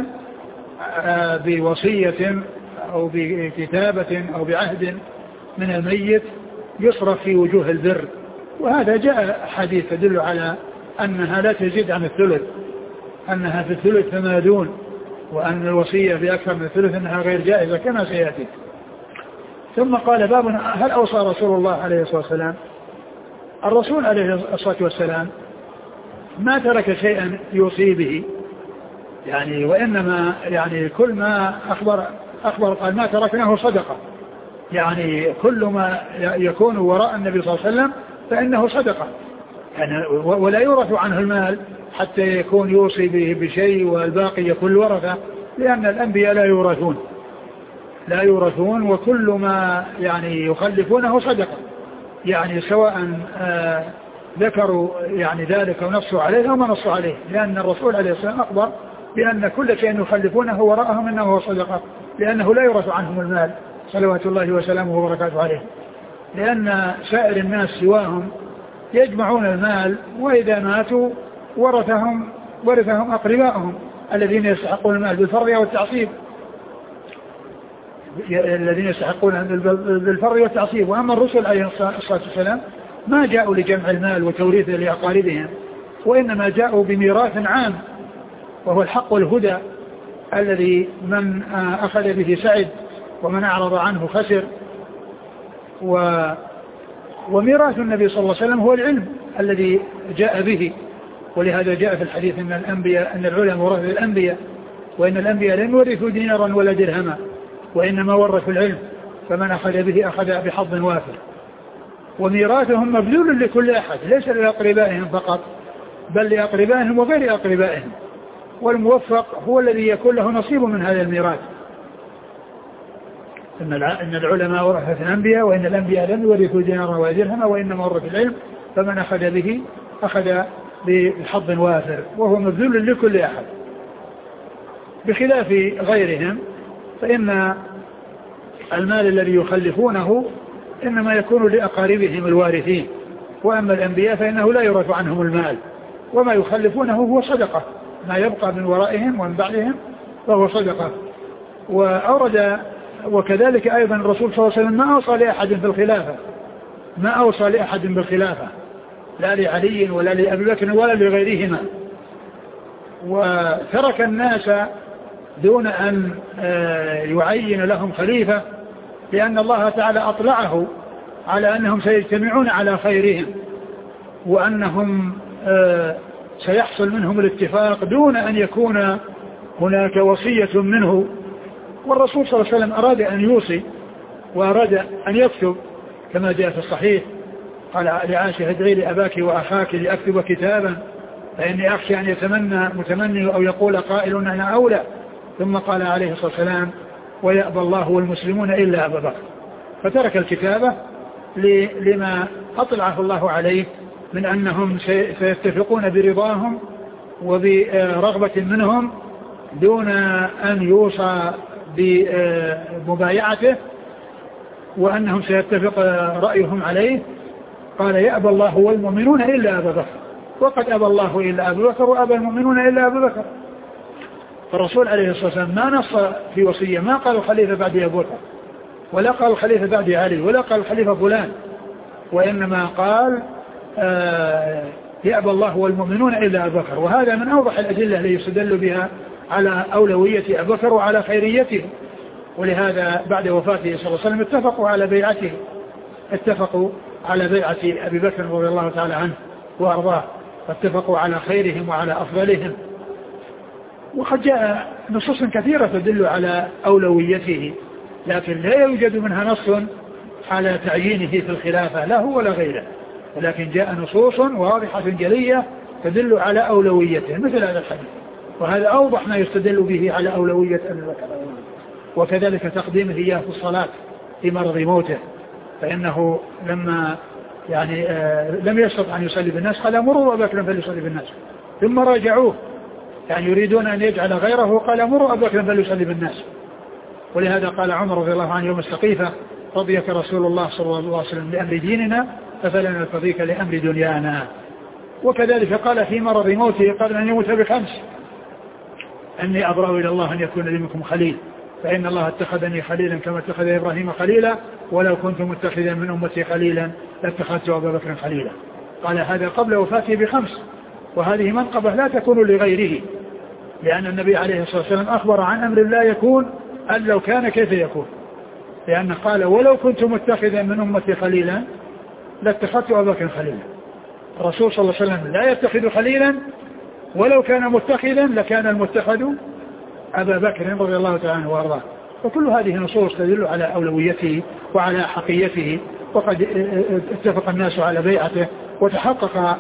بوصية أو بكتابة أو بعهد من الميت يصرف في وجوه البر. وهذا جاء حديث تدل على أنها لا تزيد عن الثلث، أنها في الثلث فما دون، وأن الوصية بأكثر من الثلث أنها غير جائزة كما سيأتي. ثم قال باب هل أوصى رسول الله عليه الصلاة والسلام؟ الرسول عليه الصلاة والسلام ما ترك شيئا يوصي به، يعني وإنما يعني كل ما أخبر قال ما تركناه صدقة، يعني كل ما يكون وراء النبي صلى الله عليه وسلم فإنه صدقة، يعني ولا يورث عنه المال حتى يكون يوصي به بشيء والباقي يكون الورثة، لأن الأنبياء لا يورثون وكل ما يعني يخلفونه صدقة، يعني سواء ذكروا يعني ذلك ونصوا عليه أو ما نصوا عليه، لأن الرسول عليه السلام أخبر بأن كل شيء يخلفونه وراءهم إنه هو صدقة، لأنه لا يورث عنهم المال صلوات الله وسلامه وبركاته عليه، لأن سائر الناس سواهم يجمعون المال وإذا ماتوا ورثهم أقربائهم الذين يستحقون المال بالفرض والتعصيب، وأما الرسل عليه الصلاة والسلام ما جاءوا لجمع المال وتوريثه لأقاربهم، وإنما جاءوا بميراث عام وهو الحق والهدى الذي من أخذ به سعد ومن أعرض عنه خسر. وميراث النبي صلى الله عليه وسلم هو العلم الذي جاء به، ولهذا جاء في الحديث أن العلماء ورثوا الأنبياء، وإن الأنبياء لم يورثوا دينارا ولا درهما وإنما ورثوا العلم، فمن أخذ به أخذ بحظ وافر. وميراثهم مبذول لكل أحد ليس لأقربائهم فقط بل لأقربائهم وغير أقربائهم، والموفق هو الذي يكون له نصيب من هذا الميراث. إن العلماء ورثة الأنبياء وإن الأنبياء لم يورثوا دينارا ولا درهما وإنما ورثوا العلم، فمن أخذ به أخذ بحظ وافر وهو مبذول لكل أحد، بخلاف غيرهم فإن المال الذي يخلفونه إنما يكون لأقاربهم الوارثين، وأما الأنبياء فإنه لا يورث عنهم المال، وما يخلفونه هو صدقة، ما يبقى من ورائهم ومن بعدهم فهو صدقة. وكذلك أيضا الرسول صلى الله عليه وسلم ما أوصى لأحد في الخلافة، ما أوصى لأحد بالخلافة، لا لعلي ولا لأبي بكر ولا لغيرهما، وترك الناس دون أن يعين لهم خليفة، لأن الله تعالى أطلعه على أنهم سيجتمعون على خيرهم وأنهم سيحصل منهم الاتفاق دون أن يكون هناك وصية منه. والرسول صلى الله عليه وسلم أراد أن يوصي وأراد أن يكتب كما جاء في الصحيح، قال لعائشة ادعي لأباك وأخاك لأكتب كتابا فإني أخشى أن يتمنى متمني أو يقول قائل أنا أولى، ثم قال عليه الصلاة والسلام ويأبى الله والمسلمون إلا أبا بكر، فترك الكتابة لما أطلعه الله عليه من أنهم سيتفقون برضاهم وبرغبة منهم دون أن يوصى بمبايعته، وأنهم سيتفق رأيهم عليه. قال يأبى الله والمؤمنون إلا أبا بكر، وقد أبى الله إلا أبا بكر وأبى المؤمنون إلا أبا بكر. فالرسول عليه الصلاة والسلام ما نص في وصية، ما قال الخليفة بعد أبو بكر ولا قال الخليفة بعد علي ولا قال الخليفة فلان، وإنما قال يأبى الله والمؤمنون إلا أبا بكر. وهذا من أوضح الأدلة التي يستدل بها على أولوية أبي بكر وعلى خيريته، ولهذا بعد وفاته صلى الله عليه وسلم اتفقوا على بيعة أبي بكر رضي الله تعالى عنه وأرضاه، فاتفقوا على خيرهم وعلى أفضلهم. وقد جاء نصوص كثيرة تدل على أولويته، لكن لا يوجد منها نص على تعيينه في الخلافة لا هو ولا غيره، ولكن جاء نصوص واضحة جلية تدل على أولويته مثل هذا الحديث، وهذا أوضح ما يستدل به على أولوية أبي بكر، وكذلك تقديمه إياه في الصلاة في مرض موته، فإنه لما يعني لم يستطع أن يصلي بالناس قال مروا أبا بكر فليصلي بالناس، ثم راجعوه يعني يريدون أن يجعل غيره، قال مروا أبا بكر فليصلي بالناس. ولهذا قال عمر رضي الله عنه يوم السقيفة رضيك رسول الله صلى الله عليه وسلم لأمر ديننا ففلن نرتضيك لأمر دنيانا. وكذلك قال في مرض موته قبل أن يموت بخمس أني أبرأ إلى الله أن يكون لي منكم خليل، فإن الله اتخذني خليلا كما اتخذ إبراهيم خليلا، ولو كنت متخذا من أمتي خليلا لاتخذت أبا بكر خليلا. قال هذا قبل وفاته بخمس، وهذه منقبة لا تكون لغيره، لأن النبي عليه الصلاة والسلام أخبر عن أمر لا يكون أن لو كان كيف يكون، لأنه قال ولو كنت متخذا من أمتي خليلا لاتخذت أبا بكر خليلا. الرسول صلى الله عليه وسلم لا يتخذ خليلا، ولو كان متخذا لكان المتخذ أبا بكر رضي الله تعالى عنه وأرضاه. وكل هذه نصوص تدل على أولويته وعلى حقيته، وقد اتفق الناس على بيعته وتحقق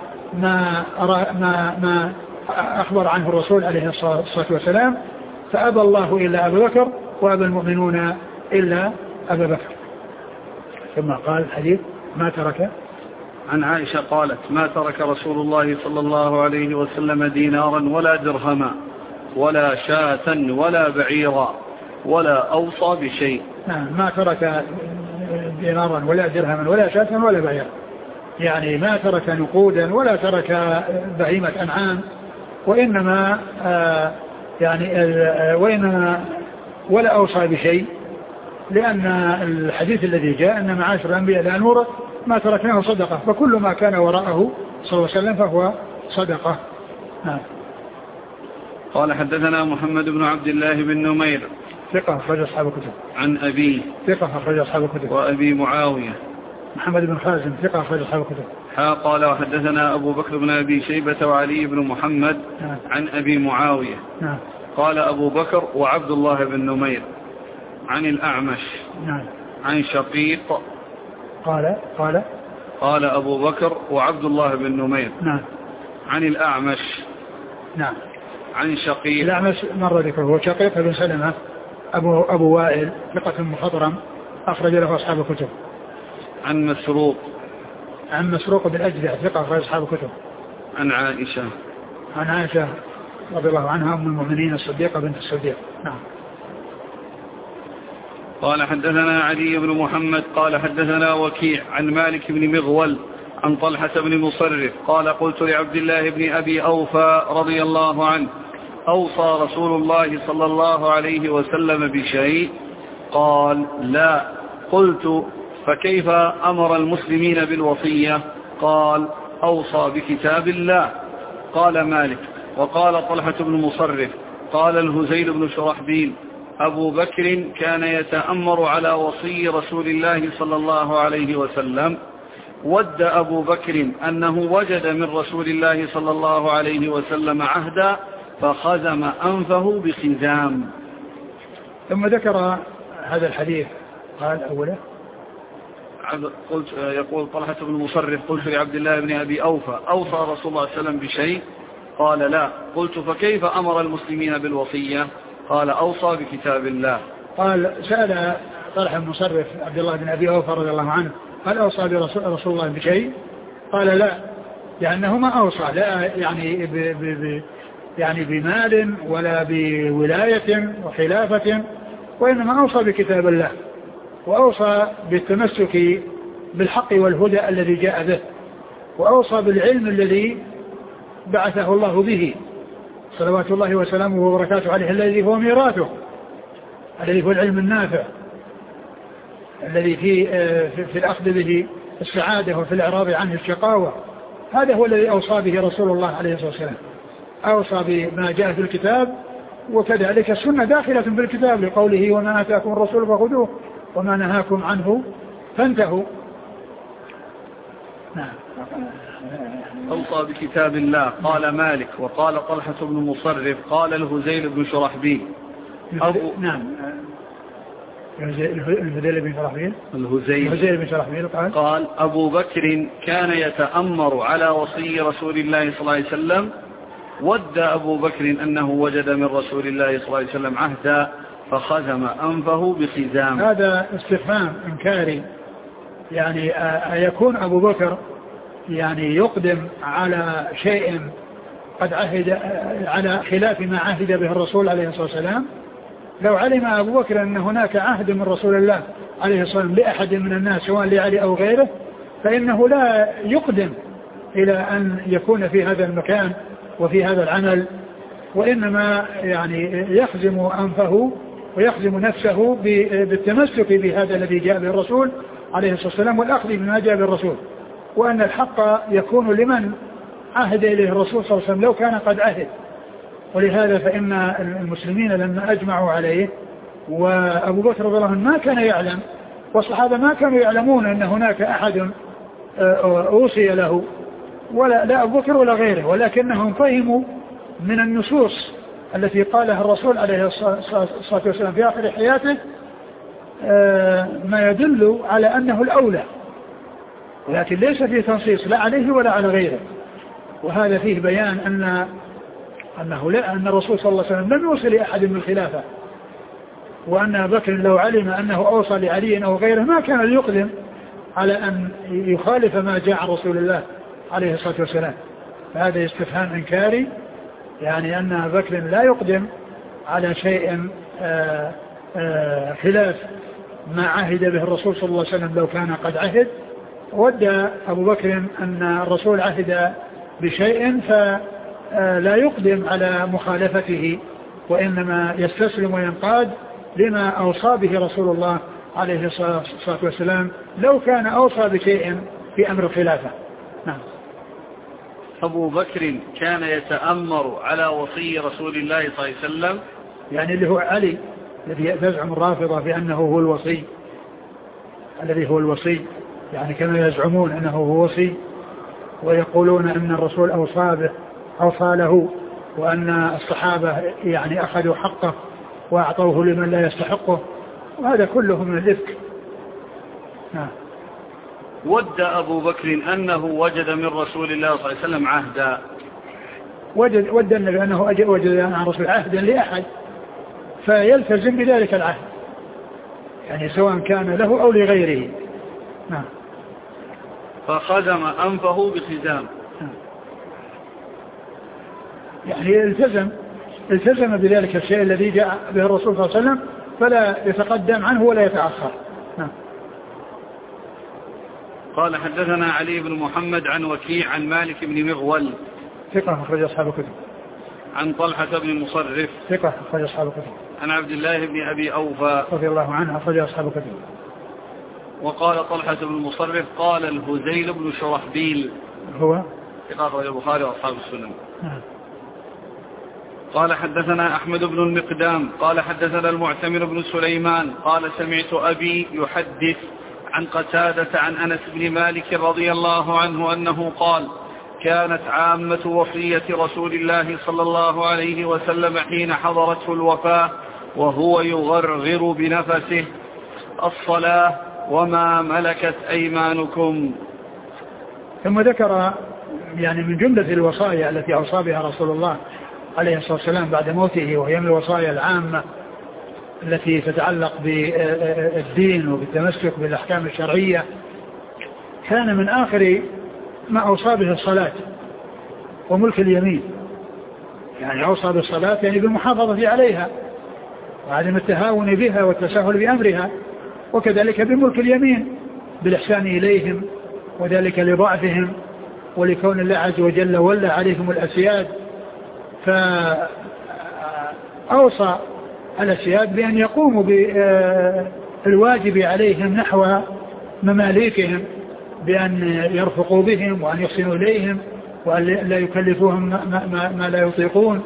ما أخبر عنه الرسول عليه الصلاة والسلام، فأبى الله إلا أبا بكر وأبى المؤمنون إلا أبا بكر. ثم قال الحديث ما ترك. عن عائشة قالت ما ترك رسول الله صلى الله عليه وسلم دينارا ولا درهما ولا شاة ولا بعيرا ولا أوصى بشيء. ما ترك دينارا ولا درهما ولا شاة ولا بعيرا، يعني ما ترك نقودا ولا ترك بهيمة أنعام، وإنما وإنما ولا أوصى بشيء، لأن الحديث الذي جاء أن معاشر الأنبياء لا نورث ما تركناه صدقة، فكل ما كان وراءه صلى الله عليه وسلم فهو صدقة. قال حدثنا محمد بن عبد الله بن نمير ثقة أخرج أصحاب الكتب. عن أبيه ثقة أخرج أصحاب الكتب. وأبي معاوية محمد بن خازم ثقة أخرج أصحاب الكتب. قال وحدثنا أبو بكر بن أبي شيبة وعلي بن محمد عن أبي معاوية قال أبو بكر وعبد الله بن نمير عن الأعمش عن شقيق قال أبو بكر وعبد الله بن نمير عن الأعمش عن شقيق. الأعمش مر ذكره، هو شقيق بن سلمة أبو وائل ثقة مخضرم أخرج له أصحاب الكتب. عن مسروق بن أجدع ثقة أخرج أصحاب الكتب. عن عائشة رضي الله عنها أم المؤمنين الصديقة بنت الصديق. قال حدثنا علي بن محمد قال حدثنا وكيع عن مالك بن مغول عن طلحة بن مصرف قال قلت لعبد الله بن أبي أوفى رضي الله عنه أوصى رسول الله صلى الله عليه وسلم بشيء؟ قال لا. قلت فكيف أمر المسلمين بالوصية؟ قال أوصى بكتاب الله. قال مالك وقال طلحة بن مصرف قال الهزيل بن شرحبيل أبو بكر كان يتأمر على وصي رسول الله صلى الله عليه وسلم. ود أبو بكر أنه وجد من رسول الله صلى الله عليه وسلم عهدا فخزم أنفه بخزام. ثم ذكر هذا الحديث قال أوله يقول طلحة بن مصرف قلت لعبد الله بن أبي أوفى أوصى رسول الله صلى الله عليه وسلم بشيء؟ قال لا. قلت فكيف أمر المسلمين بالوصية؟ قال أوصى بكتاب الله. قال سأل طلحة بن مصرف عبد الله بن أبي أوفى رضي الله عنه هل أوصى برسول الله بشيء؟ قال لا، لأنه ما أوصى لا يعني بمال ولا بولاية وخلافة، وإنما أوصى بكتاب الله، وأوصى بالتمسك بالحق والهدى الذي جاء به، وأوصى بالعلم الذي بعثه الله به صلوات الله وسلامه وبركاته عليه، الذي هو ميراثه، الذي هو العلم النافع الذي في الأخذ به السعادة وفي الإعراض عنه الشقاوة. هذا هو الذي أوصى به رسول الله عليه الصلاة والسلام، أوصى بما جاء في الكتاب، وكذلك السنة داخلة في الكتاب لقوله وما آتاكم الرسول فخذوه وما نهاكم عنه فانتهوا. أوصى بكتاب الله. قال مالك وقال طلحة بن مصرف قال الهزيل بن شرحبيل الهذيل بن شرحبيل قال أبو بكر كان يتأمر على وصي رسول الله صلى الله عليه وسلم، ود أبو بكر أنه وجد من رسول الله صلى الله عليه وسلم عهدا فخزم أنفه بخزام. هذا استفهام إنكاري، يعني أيكون أبو بكر يعني يقدم على شيء قد عهد على خلاف ما عهد به الرسول عليه الصلاة والسلام؟ لو علم أبو بكر أن هناك عهد من رسول الله عليه الصلاة والسلام لأحد من الناس سواء لعلي أو غيره فإنه لا يقدم إلى أن يكون في هذا المكان وفي هذا العمل، وإنما يعني يخزم أنفه ويخزم نفسه بالتمسك بهذا الذي جاء به الرسول عليه الصلاة والسلام والأخذ بما جاء به الرسول، وأن الحق يكون لمن عهد إليه الرسول صلى الله عليه وسلم لو كان قد عهد. ولهذا فإن المسلمين لما أجمعوا عليه، وأبو بكر رضي الله عنه ما كان يعلم والصحابة ما كانوا يعلمون أن هناك أحد أوصي له ولا لا أبو بكر ولا غيره، ولكنهم فهموا من النصوص التي قالها الرسول عليه الصلاة والسلام في آخر حياته ما يدل على أنه الأولى، ولكن ليس فيه تنصيص لا عليه ولا على غيره. وهذا فيه بيان أن الرسول صلى الله عليه وسلم لم يوصي لأحد من الخلافة، وأن أبا بكر لو علم أنه أوصى لعلي أو غيره ما كان ليقدم على أن يخالف ما جاء عن رسول الله عليه الصلاة والسلام. فهذا استفهام إنكاري، يعني أن أبا بكر لا يقدم على شيء خلاف ما عهد به الرسول صلى الله عليه وسلم لو كان قد عهد. ود أبو بكر أن الرسول عهد بشيء فلا يقدم على مخالفته، وإنما يستسلم وينقاد لما أوصى به رسول الله عليه الصلاة والسلام لو كان أوصى بشيء في أمر الخلافة. نعم. أبو بكر كان يتأمر على وصي رسول الله صلى الله عليه وسلم، يعني اللي هو علي الذي تزعم الرافضة بأنه هو الوصي، الذي هو الوصي، يعني كما يزعمون أنه هو وصي ويقولون أن الرسول أوصى له، وأن الصحابة يعني أخذوا حقه وأعطوه لمن لا يستحقه، وهذا كله من الإفك. ود أبو بكر أنه وجد من رسول الله صلى الله عليه وسلم عهدا، ود النبي أنه وجد عن رسول عهدا لأحد فيلتزم بذلك العهد، يعني سواء كان له أو لغيره. نعم. فخزم أنفه بخزام، يعني التزم بذلك الشيء الذي جاء به الرسول صلى الله عليه وسلم فلا يتقدم عنه ولا يتأخر. نعم. قال حدثنا علي بن محمد عن وكيع عن مالك بن مغول ثقة أخرج أصحاب الكتب. عن طلحة بن مصرف ثقة أخرج أصحاب الكتب. عن عبد الله بن أبي أوفى رضي الله عنه أخرج أصحاب الكتب. وقال طلحة بن مصرف قال الهذيل بن شرحبيل هو ثقة أخرج البخاري وأصحاب السنن. قال حدثنا أحمد بن المقدام قال حدثنا المعتمر بن سليمان قال سمعت أبي يحدث عن قتادة عن أنس بن مالك رضي الله عنه أنه قال كانت عامة وصية رسول الله صلى الله عليه وسلم حين حضرته الوفاة وهو يغرغر بنفسه الصلاة وما ملكت أيمانكم. ثم ذكر يعني من جملة الوصايا التي أوصى بها رسول الله عليه الصلاة والسلام بعد موته، وهي من الوصايا العامة التي تتعلق بالدين وبالتمسك بالأحكام الشرعية، كان من آخر ما أوصى به الصلاة وملك اليمين، يعني أوصى بالصلاة يعني بالمحافظة عليها وعدم التهاون بها والتساهل بأمرها، وكذلك بملك اليمين بالإحسان إليهم، وذلك لضعفهم ولكون الله عز وجل ولى عليهم الأسياد، فأوصى الأسياد بأن يقوموا بالواجب عليهم نحو مماليكهم، بأن يرفقوا بهم وأن يحسنوا إليهم وأن لا يكلفوهم ما لا يطيقون.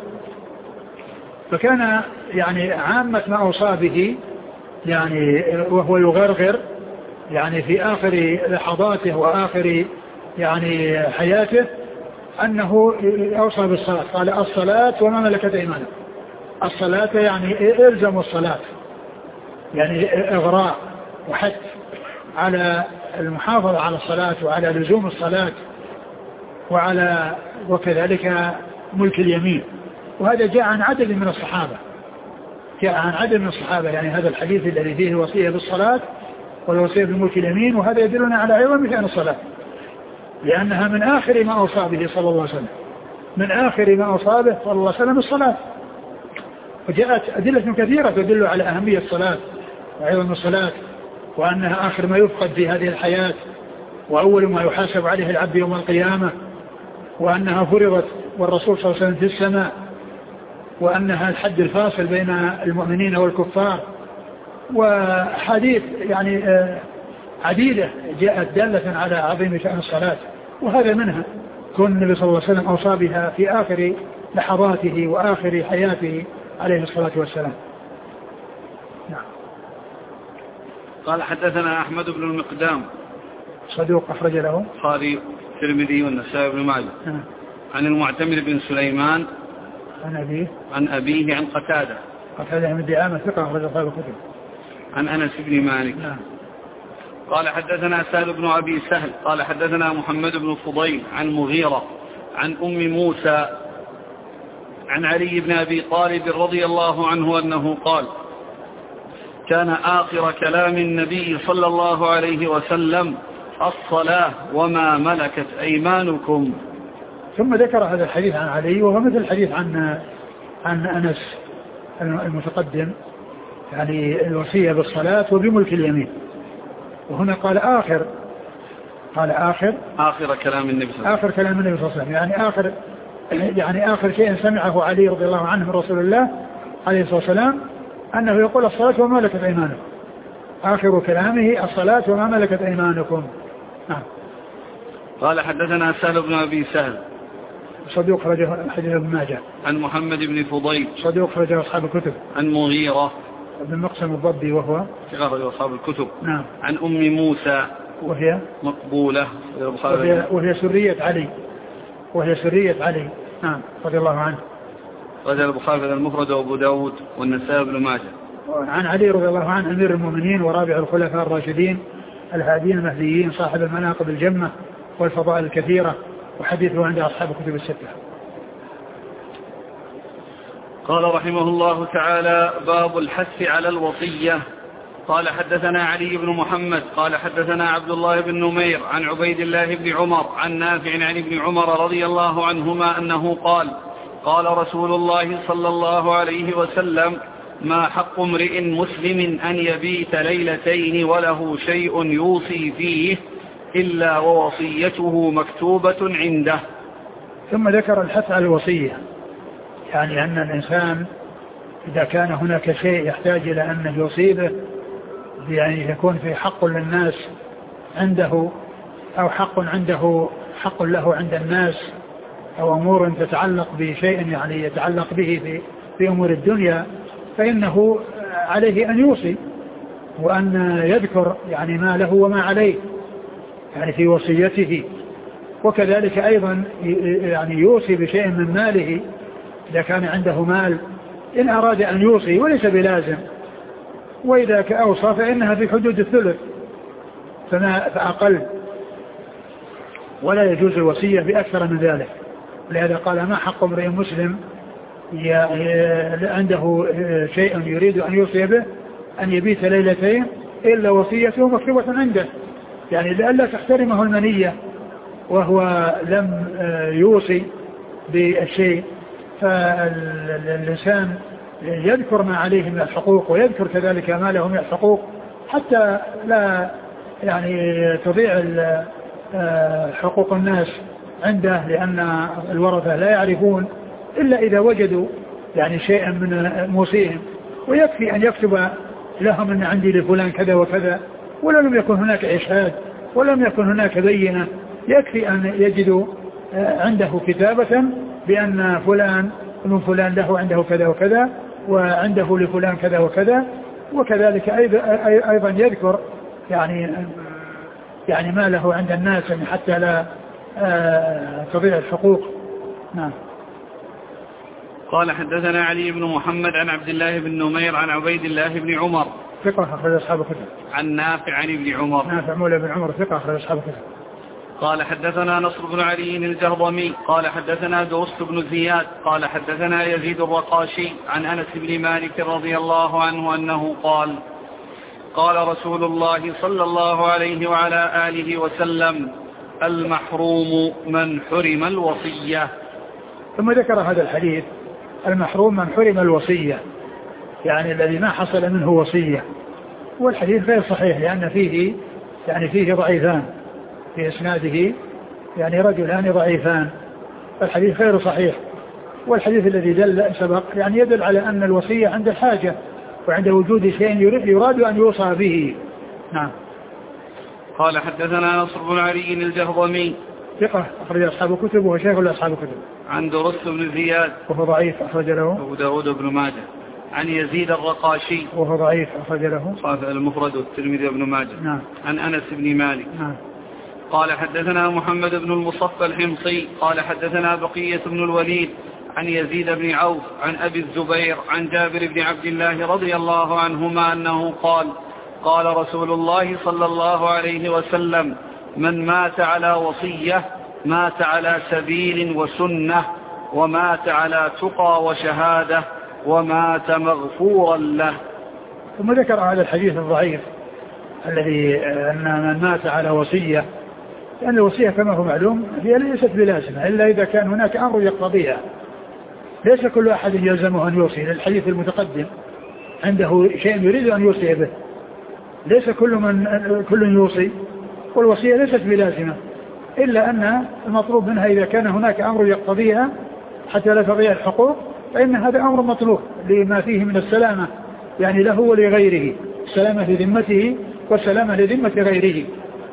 فكان يعني عامة ما أوصى به يعني وهو يغرغر يعني في آخر لحظاته وآخر يعني حياته أنه أوصى بالصلاة، قال الصلاة وما ملكت أيمانكم. الصلاة يعني إلزموا الصلاة، يعني إغراء وحث على المحافظة على الصلاة وعلى لزوم الصلاة وكذلك ملك اليمين. وهذا جاء عن عدد من الصحابة، يعني هذا الحديث الذي فيه الوصية بالصلاة والوصية بملك اليمين، وهذا يدلنا على عظم شأن الصلاة، لأنها من آخر ما أوصى به صلى الله عليه وسلم، من آخر ما أوصى به صلى الله عليه وسلم الصلاة. وجاءت أدلة كثيرة تدل على أهمية الصلاة وعظم الصلاة، وأنها آخر ما يفقد في هذه الحياة وأول ما يحاسب عليه العبد يوم القيامة، وأنها فرضت والرسول صلى الله عليه وسلم في السماء، وأنها الحد الفاصل بين المؤمنين والكفار. وحديث يعني عديدة جاءت دالة على عظيم شأن الصلاة، وهذا منها كون النبي صلى الله عليه وسلم أوصى بها في آخر لحظاته وآخر حياته عليه الصلاة والسلام. نعم. قال حدثنا أحمد بن المقدام صدوق أخرج له البخاري الترمذي والنسائي بن ماجه. عن المعتمر بن سليمان عن أبيه عن قتادة من دعامة ثقة أخرج أصحاب الكتب. عن أنس بن مالك. قال حدثنا سهل بن أبي سهل قال حدثنا محمد بن فضيل عن مغيرة عن أم موسى عن علي بن أبي طالب رضي الله عنه أنه قال: كان آخر كلام النبي صلى الله عليه وسلم الصلاة وما ملكت أيمانكم. ثم ذكر هذا الحديث عن علي، وهو مثل الحديث عن أنس المتقدم، يعني الوصية بالصلاة وبملك اليمين. وهنا قال آخر كلام النبي صلى الله عليه وسلم، يعني آخر شيء سمعه علي رضي الله عنه من رسول الله عليه الصلاة والسلام أنه يقول الصلاة وما ملكت أيمانكم. آخر كلامه الصلاة وما ملكت أيمانكم. قال حدثنا سهل بن أبي سهل صدوق خرجه حديث ابن ماجه. عن محمد بن فضيل صدوق خرجه أصحاب الكتب. عن مغيرة بن مقسم الضبي وهو خرج أصحاب الكتب. نعم. عن أم موسى وهي مقبولة وهي سرية علي نعم رضي الله عنه. رجل البخاري في المفرد وأبو داود والنسائي بن ماجه. عن علي رضي الله عنه أمير المؤمنين ورابع الخلفاء الراشدين الهادين المهديين صاحب المناقب الجمة والفضائل الكثيرة، وحديثه عند أصحاب الكتب الستة. قال رحمه الله تعالى: باب الحث على الوصية. قال حدثنا علي بن محمد قال حدثنا عبد الله بن نمير عن عبيد الله بن عمر عن نافع عن ابن عمر رضي الله عنهما أنه قال: قال رسول الله صلى الله عليه وسلم: ما حق امرئ مسلم أن يبيت ليلتين وله شيء يوصي فيه إلا ووصيته مكتوبة عنده. ثم ذكر الحث على الوصية، يعني أن الإنسان إذا كان هناك شيء يحتاج إلى أنه يصيبه، يعني يكون في حق للناس عنده أو حق له عند الناس، أو أمور تتعلق بشيء يعني يتعلق به في أمور الدنيا، فإنه عليه أن يوصي وأن يذكر يعني ما له وما عليه يعني في وصيته. وكذلك أيضا يعني يوصي بشيء من ماله إذا كان عنده مال، إن أراد أن يوصي وليس بلازم، وإذا أوصى فإنها في حدود الثلث فأقل، ولا يجوز الوصية بأكثر من ذلك. لهذا قال: ما حق امرئ مسلم عنده شيء يريد أن يوصي به أن يبيت ليلتين إلا وصيته مكتوبة عنده، يعني لئلا تحترمه المنية وهو لم يوصي بالشيء. فالإنسان يذكر ما عليه من الحقوق ويذكر كذلك ما له من الحقوق حتى لا يعني تضيع حقوق الناس عنده، لأن الورثة لا يعرفون إلا إذا وجدوا يعني شيئا من موصيهم، ويكفي أن يكتب لهم أن عندي لفلان كذا وكذا، ولم يكن هناك إشهاد ولم يكن هناك بينة، يكفي أن يجدوا عنده كتابة بأن فلان من فلان له عنده كذا وكذا وعنده لفلان كذا وكذا. وكذلك أيضا يذكر يعني ما له عند الناس يعني حتى لا تضيع الحقوق. نعم. قال حدثنا علي بن محمد عن عبد الله بن نمير عن عبيد الله بن عمر ثقة أخرج أصحاب الكتب. عن نافع عن ابن عمر. نافع مولى بن عمر ثقة أخرج أصحاب الكتب. قال حدثنا نصر بن علي الجهضمي قال حدثنا درست بن زياد قال حدثنا يزيد الرقاشي عن أنس بن مالك رضي الله عنه أنه قال قال رسول الله صلى الله عليه وعلى آله وسلم المحروم من حرم الوصية. ثم ذكر هذا الحديث المحروم من حرم الوصية، يعني الذي ما حصل منه وصية. والحديث غير صحيح لأن فيه ضعيفان في إسناده، يعني رجلان ضعيفان، فالحديث غير صحيح. والحديث الذي سبق يعني يدل على أن الوصية عند الحاجة وعند وجود شيء يراد أن يوصى به. نعم. قال حدثنا نصر بن علي الجهضمي ثقة أخرج أصحاب الكتب وهو شيخ لأصحاب الكتب. عن درست بن زياد وهو ضعيف أخرج له أبو داود بن ماجه. عن يزيد الرقاشي وهو ضعيف أخرج له صاحب المفرد والترمذي وابن ماجه. نعم. عن أنس بن مالك. نعم. قال حدثنا محمد بن المصفى الحمصي قال حدثنا بقية بن الوليد عن يزيد بن عوف عن أبي الزبير عن جابر بن عبد الله رضي الله عنهما أنه قال قال رسول الله صلى الله عليه وسلم من مات على وصية مات على سبيل وسنة ومات على تقى وشهادة ومات مغفورا له. ثم ذكر هذا الحديث الضعيف الذي أن من مات على وصية، لأن الوصية كما هو معلوم هي ليست بلازمة إلا إذا كان هناك أمر يقتضيها. ليس كل أحد يلزمه أن يوصي، للحديث المتقدم عنده شيء يريد أن يوصي به، ليس كل يوصي، والوصية ليست بلازمة إلا أن المطلوب منها إذا كان هناك أمر يقتضيها حتى لا تضيع الحقوق، فإن هذا أمر مطلوب لما فيه من السلامة يعني له ولغيره، السلامة لذمته والسلامة لذمة غيره.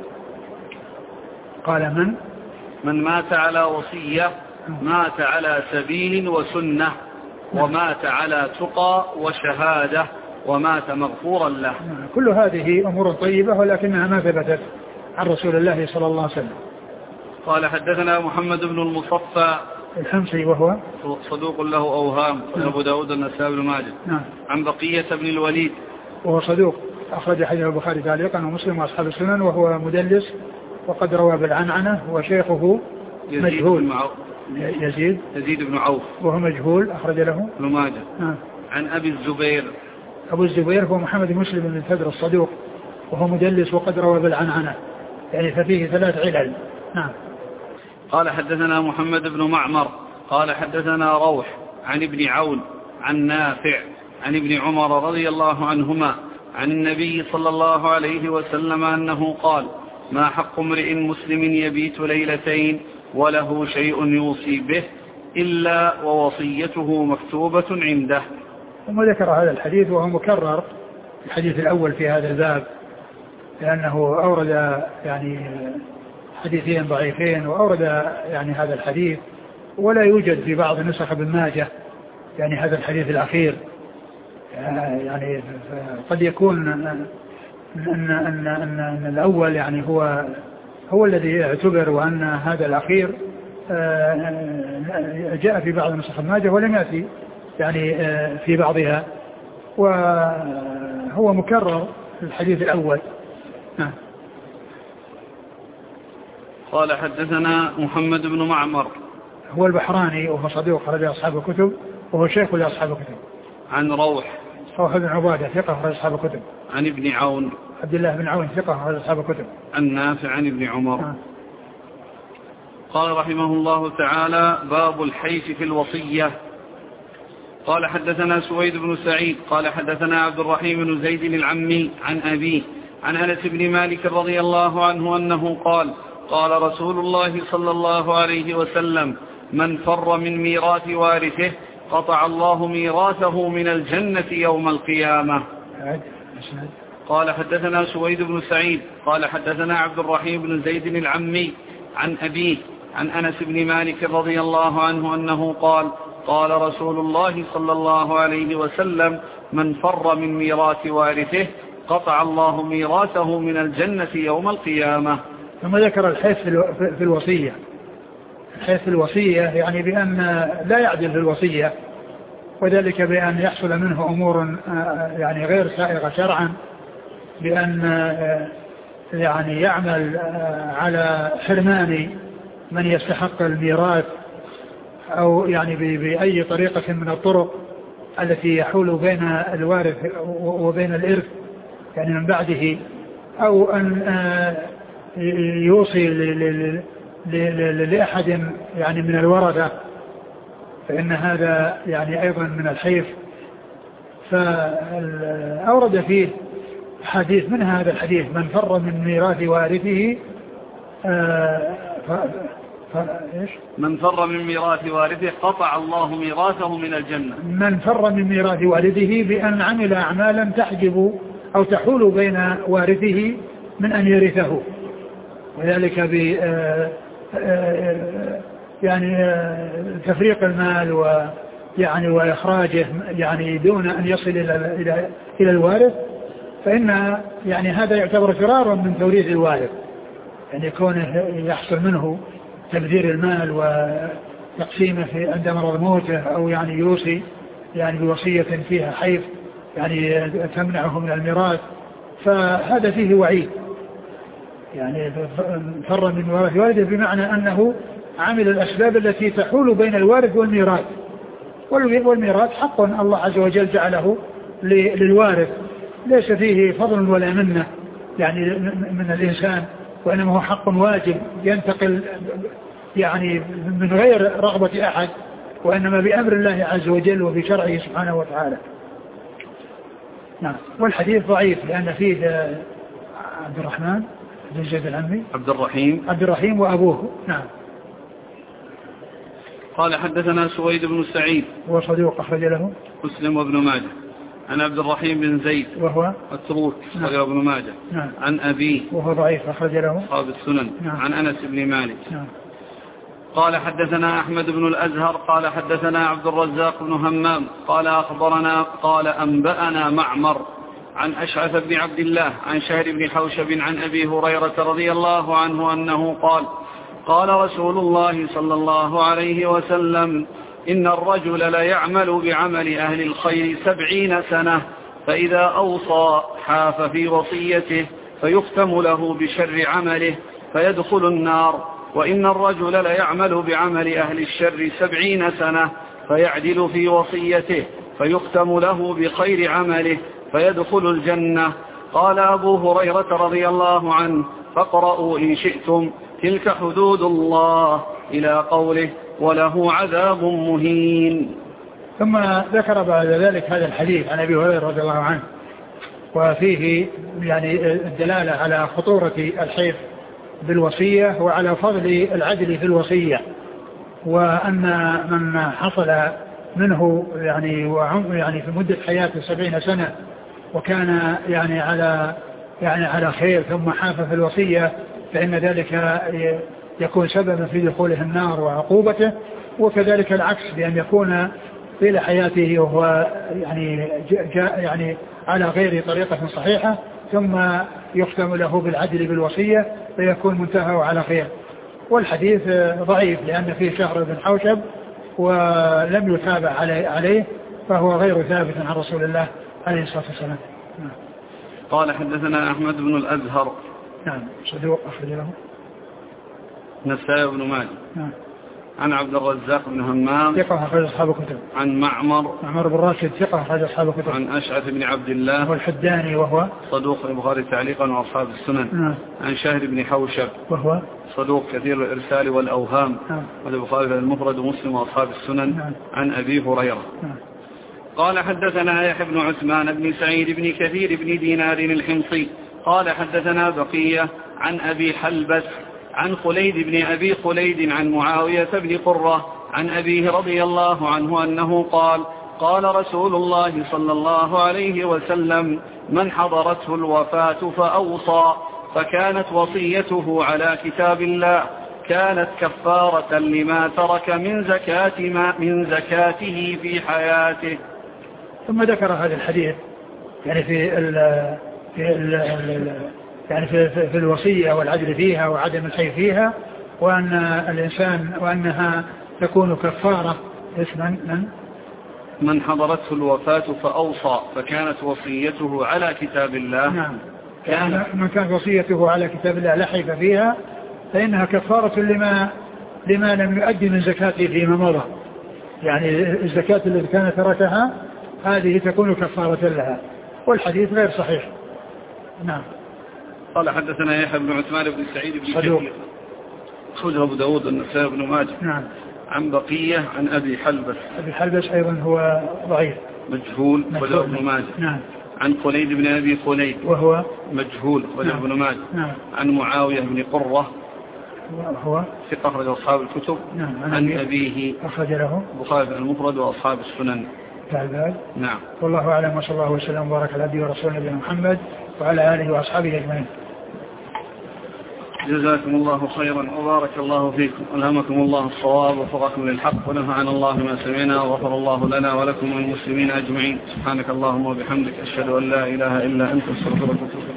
قال من مات على وصية مات على سبيل وسنة ومات على تقى وشهادة ومات مغفورا له. كل هذه أمور طيبة ولكنها ما ثبتت عن رسول الله صلى الله عليه وسلم. قال حدثنا محمد بن المصفى الحمصي وهو صدوق له أوهام أبو داود النسائي بن ماجه. عن بقية بن الوليد وهو صدوق أخرج حديثه البخاري تعليقا ومسلم وأصحاب السنن، وهو مدلس وقد روى بالعنعنة، وشيخه مجهول يزيد بن عوف وهو مجهول أخرج له ابن ماجه. عن أبي الزبير أبو الزبير هو محمد مسلم بن الفدر الصدوق وهو مدلس وقد روى بالعنعنة، يعني ففيه 3 علل. نعم. قال حدثنا محمد بن معمر قال حدثنا روح عن ابن عون عن نافع عن ابن عمر رضي الله عنهما عن النبي صلى الله عليه وسلم أنه قال ما حق امرئ مسلم يبيت ليلتين وله شيء يوصي به إلا ووصيته مكتوبة عنده. ثم ذكر هذا الحديث وهو مكرر الحديث الأول في هذا الباب، لأنه أورد يعني حديثين ضعيفين وأورد يعني هذا الحديث، ولا يوجد في بعض نسخ ابن ماجه يعني هذا الحديث الأخير، يعني قد يكون أن الأول يعني هو الذي اعتبر، وأن هذا الأخير جاء في بعض نسخ ابن ماجه ولم يأتي يعني في بعضها، وهو مكرر الحديث الأول. قال حدثنا محمد بن معمر هو البحراني وهو صديق خرج أصحاب الكتب وهو شيخ لأصحاب الكتب. عن روح بن عبادة ثقة خرج أصحاب الكتب. عن ابن عون عبد الله بن عون ثقة خرج أصحاب الكتب. عن نافع عن ابن عمر. قال رحمه الله تعالى باب الحيف في الوصية. قال حدثنا سويد بن سعيد قال حدثنا عبد الرحيم بن زيد العمي عن أبيه عن أنس بن مالك رضي الله عنه أنه قال قال رسول الله صلى الله عليه وسلم من فر من ميراث وارثه قطع الله ميراثه من الجنة يوم القيامة. قال حدثنا سويد بن سعيد قال حدثنا عبد الرحيم بن زيد العمي عن أبيه عن أنس بن مالك رضي الله عنه أنه قال قال رسول الله صلى الله عليه وسلم من فر من ميراث وارثه قطع الله ميراثه من الجنة يوم القيامة. ثم ذكر الحيف في الوصية. الحيف في الوصية يعني بأن لا يعدل في الوصية، وذلك بأن يحصل منه أمور يعني غير سائغة شرعا، بأن يعني يعمل على حرمان من يستحق الميراث، أو يعني بأي طريقة من الطرق التي يحول بين الوارث وبين الإرث يعني من بعده، أو أن يوصي لأحد يعني من الورثة، فإن هذا يعني أيضا من الحيف. فأورد فيه حديث من هذا الحديث: من فر من ميراث وارثه من فر من ميراث وارثه قطع الله ميراثه من الجنة. من فر من ميراث والده بأن عمل أعمالا تحجب أو تحول بين وارثه من أن يرثه، وذلك ب يعني تفريق المال ويعني وإخراجه يعني دون أن يصل إلى الوارث، فإن يعني هذا يعتبر فرارا من توريث الوارث، يعني يكون يحصل منه تبذير المال وتقسيمه عند مرض موته، أو يعني يوصي يعني بوصية فيها حيف يعني تمنعه من الميراث، فهذا فيه وعيد. يعني فر من ميراث والده بمعنى أنه عمل الأسباب التي تحول بين الوارث والميراث، والميراث حق الله عز وجل جعله للوارث، ليس فيه فضل ولا منة يعني من الإنسان، وإنما هو حق واجب ينتقل يعني من غير رغبة أحد، وإنما بأمر الله عز وجل وبشرعه سبحانه وتعالى. نعم. والحديث ضعيف لأن فيه عبد الرحمن بن زيد العمي عبد الرحيم وأبوه. نعم. قال حدثنا سويد بن سعيد هو صدوق أخرج له مسلم وابن ماجه، عن عبد الرحيم بن زيد وهو التروك أخرجه ابن ماجه. نعم. عن أبيه وهو ضعيف أخرج له أصحاب السنن. نعم. عن أنس بن مالك. نعم. قال حدثنا أحمد بن الأزهر قال حدثنا عبد الرزاق بن همام قال أخبرنا قال أنبأنا معمر عن أشعث بن عبد الله عن شهر بن حوشب عن أبي هريرة رضي الله عنه أنه قال: قال رسول الله صلى الله عليه وسلم: إن الرجل ليعمل بعمل أهل الخير 70 سنة، فإذا أوصى حاف في وصيته فيختم له بشر عمله فيدخل النار، وإن الرجل ليعمل بعمل أهل الشر 70 سنة فيعدل في وصيته فيختم له بخير عمله فيدخل الجنة. قال أبو هريرة رضي الله عنه: فاقرأوا إن شئتم تلك حدود الله إلى قوله: وله عذاب مهين. ثم ذكر بعد ذلك هذا الحديث عن أبي هريرة رضي الله عنه، وفيه يعني الدلالة على خطورة الحيف بالوصية وعلى فضل العدل في الوصية، وأن من حصل منه يعني في مدة حياته 70 سنة وكان يعني على خير ثم حاف في الوصية، فإن ذلك يكون سببا في دخوله النار وعقوبته، وكذلك العكس بأن يكون طيل حياته وهو يعني على غير طريقة صحيحة ثم يختم له بالعدل بالوصية فيكون منتهى على خير. والحديث ضعيف لأن فيه شهر بن حوشب ولم يتابع عليه، فهو غير ثابت عن رسول الله عليه الصلاة والسلام. قال حدثنا أحمد بن الأزهر. نعم. صدوق أخرج له نسائي بن ماجه. نعم. عن عبد الرزاق بن همام ثقة أخرج أصحاب الكتب. عن معمر بن راشد ثقة أخرج أصحاب الكتب. عن أشعث بن عبد الله والحداني وهو صدوق البخاري تعليقا وأصحاب السنن. نعم. عن شهر بن حوشب وهو صدوق كثير الإرسال والأوهام. نعم. والبخاري المفرد ومسلم وأصحاب السنن. نعم. عن أبي هريرة. نعم. قال حدثنا يحيى بن عثمان بن سعيد بن كثير بن دينار الحمصي قال حدثنا بقية عن أبي حلبس عن خليد بن أبي خليد عن معاوية بن قرة عن أبيه رضي الله عنه أنه قال: قال رسول الله صلى الله عليه وسلم: من حضرته الوفاة فأوصى فكانت وصيته على كتاب الله كانت كفارة لما ترك من زكاته في حياته. ثم ذكر هذا الحديث يعني في الوصية والعدل فيها وعدم الحيف فيها، وأنها تكون كفارة. اسما من حضرته الوفاة فأوصى فكانت وصيته على كتاب الله. نعم. من كانت وصيته على كتاب الله لا حيف فيها فإنها كفارة لما لم يؤدي من زكاته فيما مضى. يعني الزكاة التي كانت تركها هذه تكون كفارة لها، والحديث غير صحيح. نعم. قال حدثنا يحيى بن عثمان بن سعيد بن كثير خرجه أبو داود النسائي بن ماجه. نعم. عن بقية عن أبي حلبس. أبي حلبس أيضا هو ضعيف مجهول وله ابن ماجه. نعم. عن خليد بن أبي خليد وهو مجهول وله ابن ماجه. نعم. عن معاوية بن قرة وهو ثقة أخرج أصحاب الكتب. نعم. عن أبيه أخرج له البخاري في المفرد وأصحاب السنن. نعم. والله أعلم، وصلى الله وسلم وبارك على عبده ورسوله نبينا محمد وعلى آله وأصحابه أجمعين. جزاكم الله خيرا وبارك الله فيكم، ألهمكم الله الصواب ووفقكم للحق، ونفعنا الله ما سمعنا وغفر الله لنا ولكم والمسلمين أجمعين. سبحانك اللهم وبحمدك، أشهد أن لا إله إلا أنت، استغفرك واتوب إليك.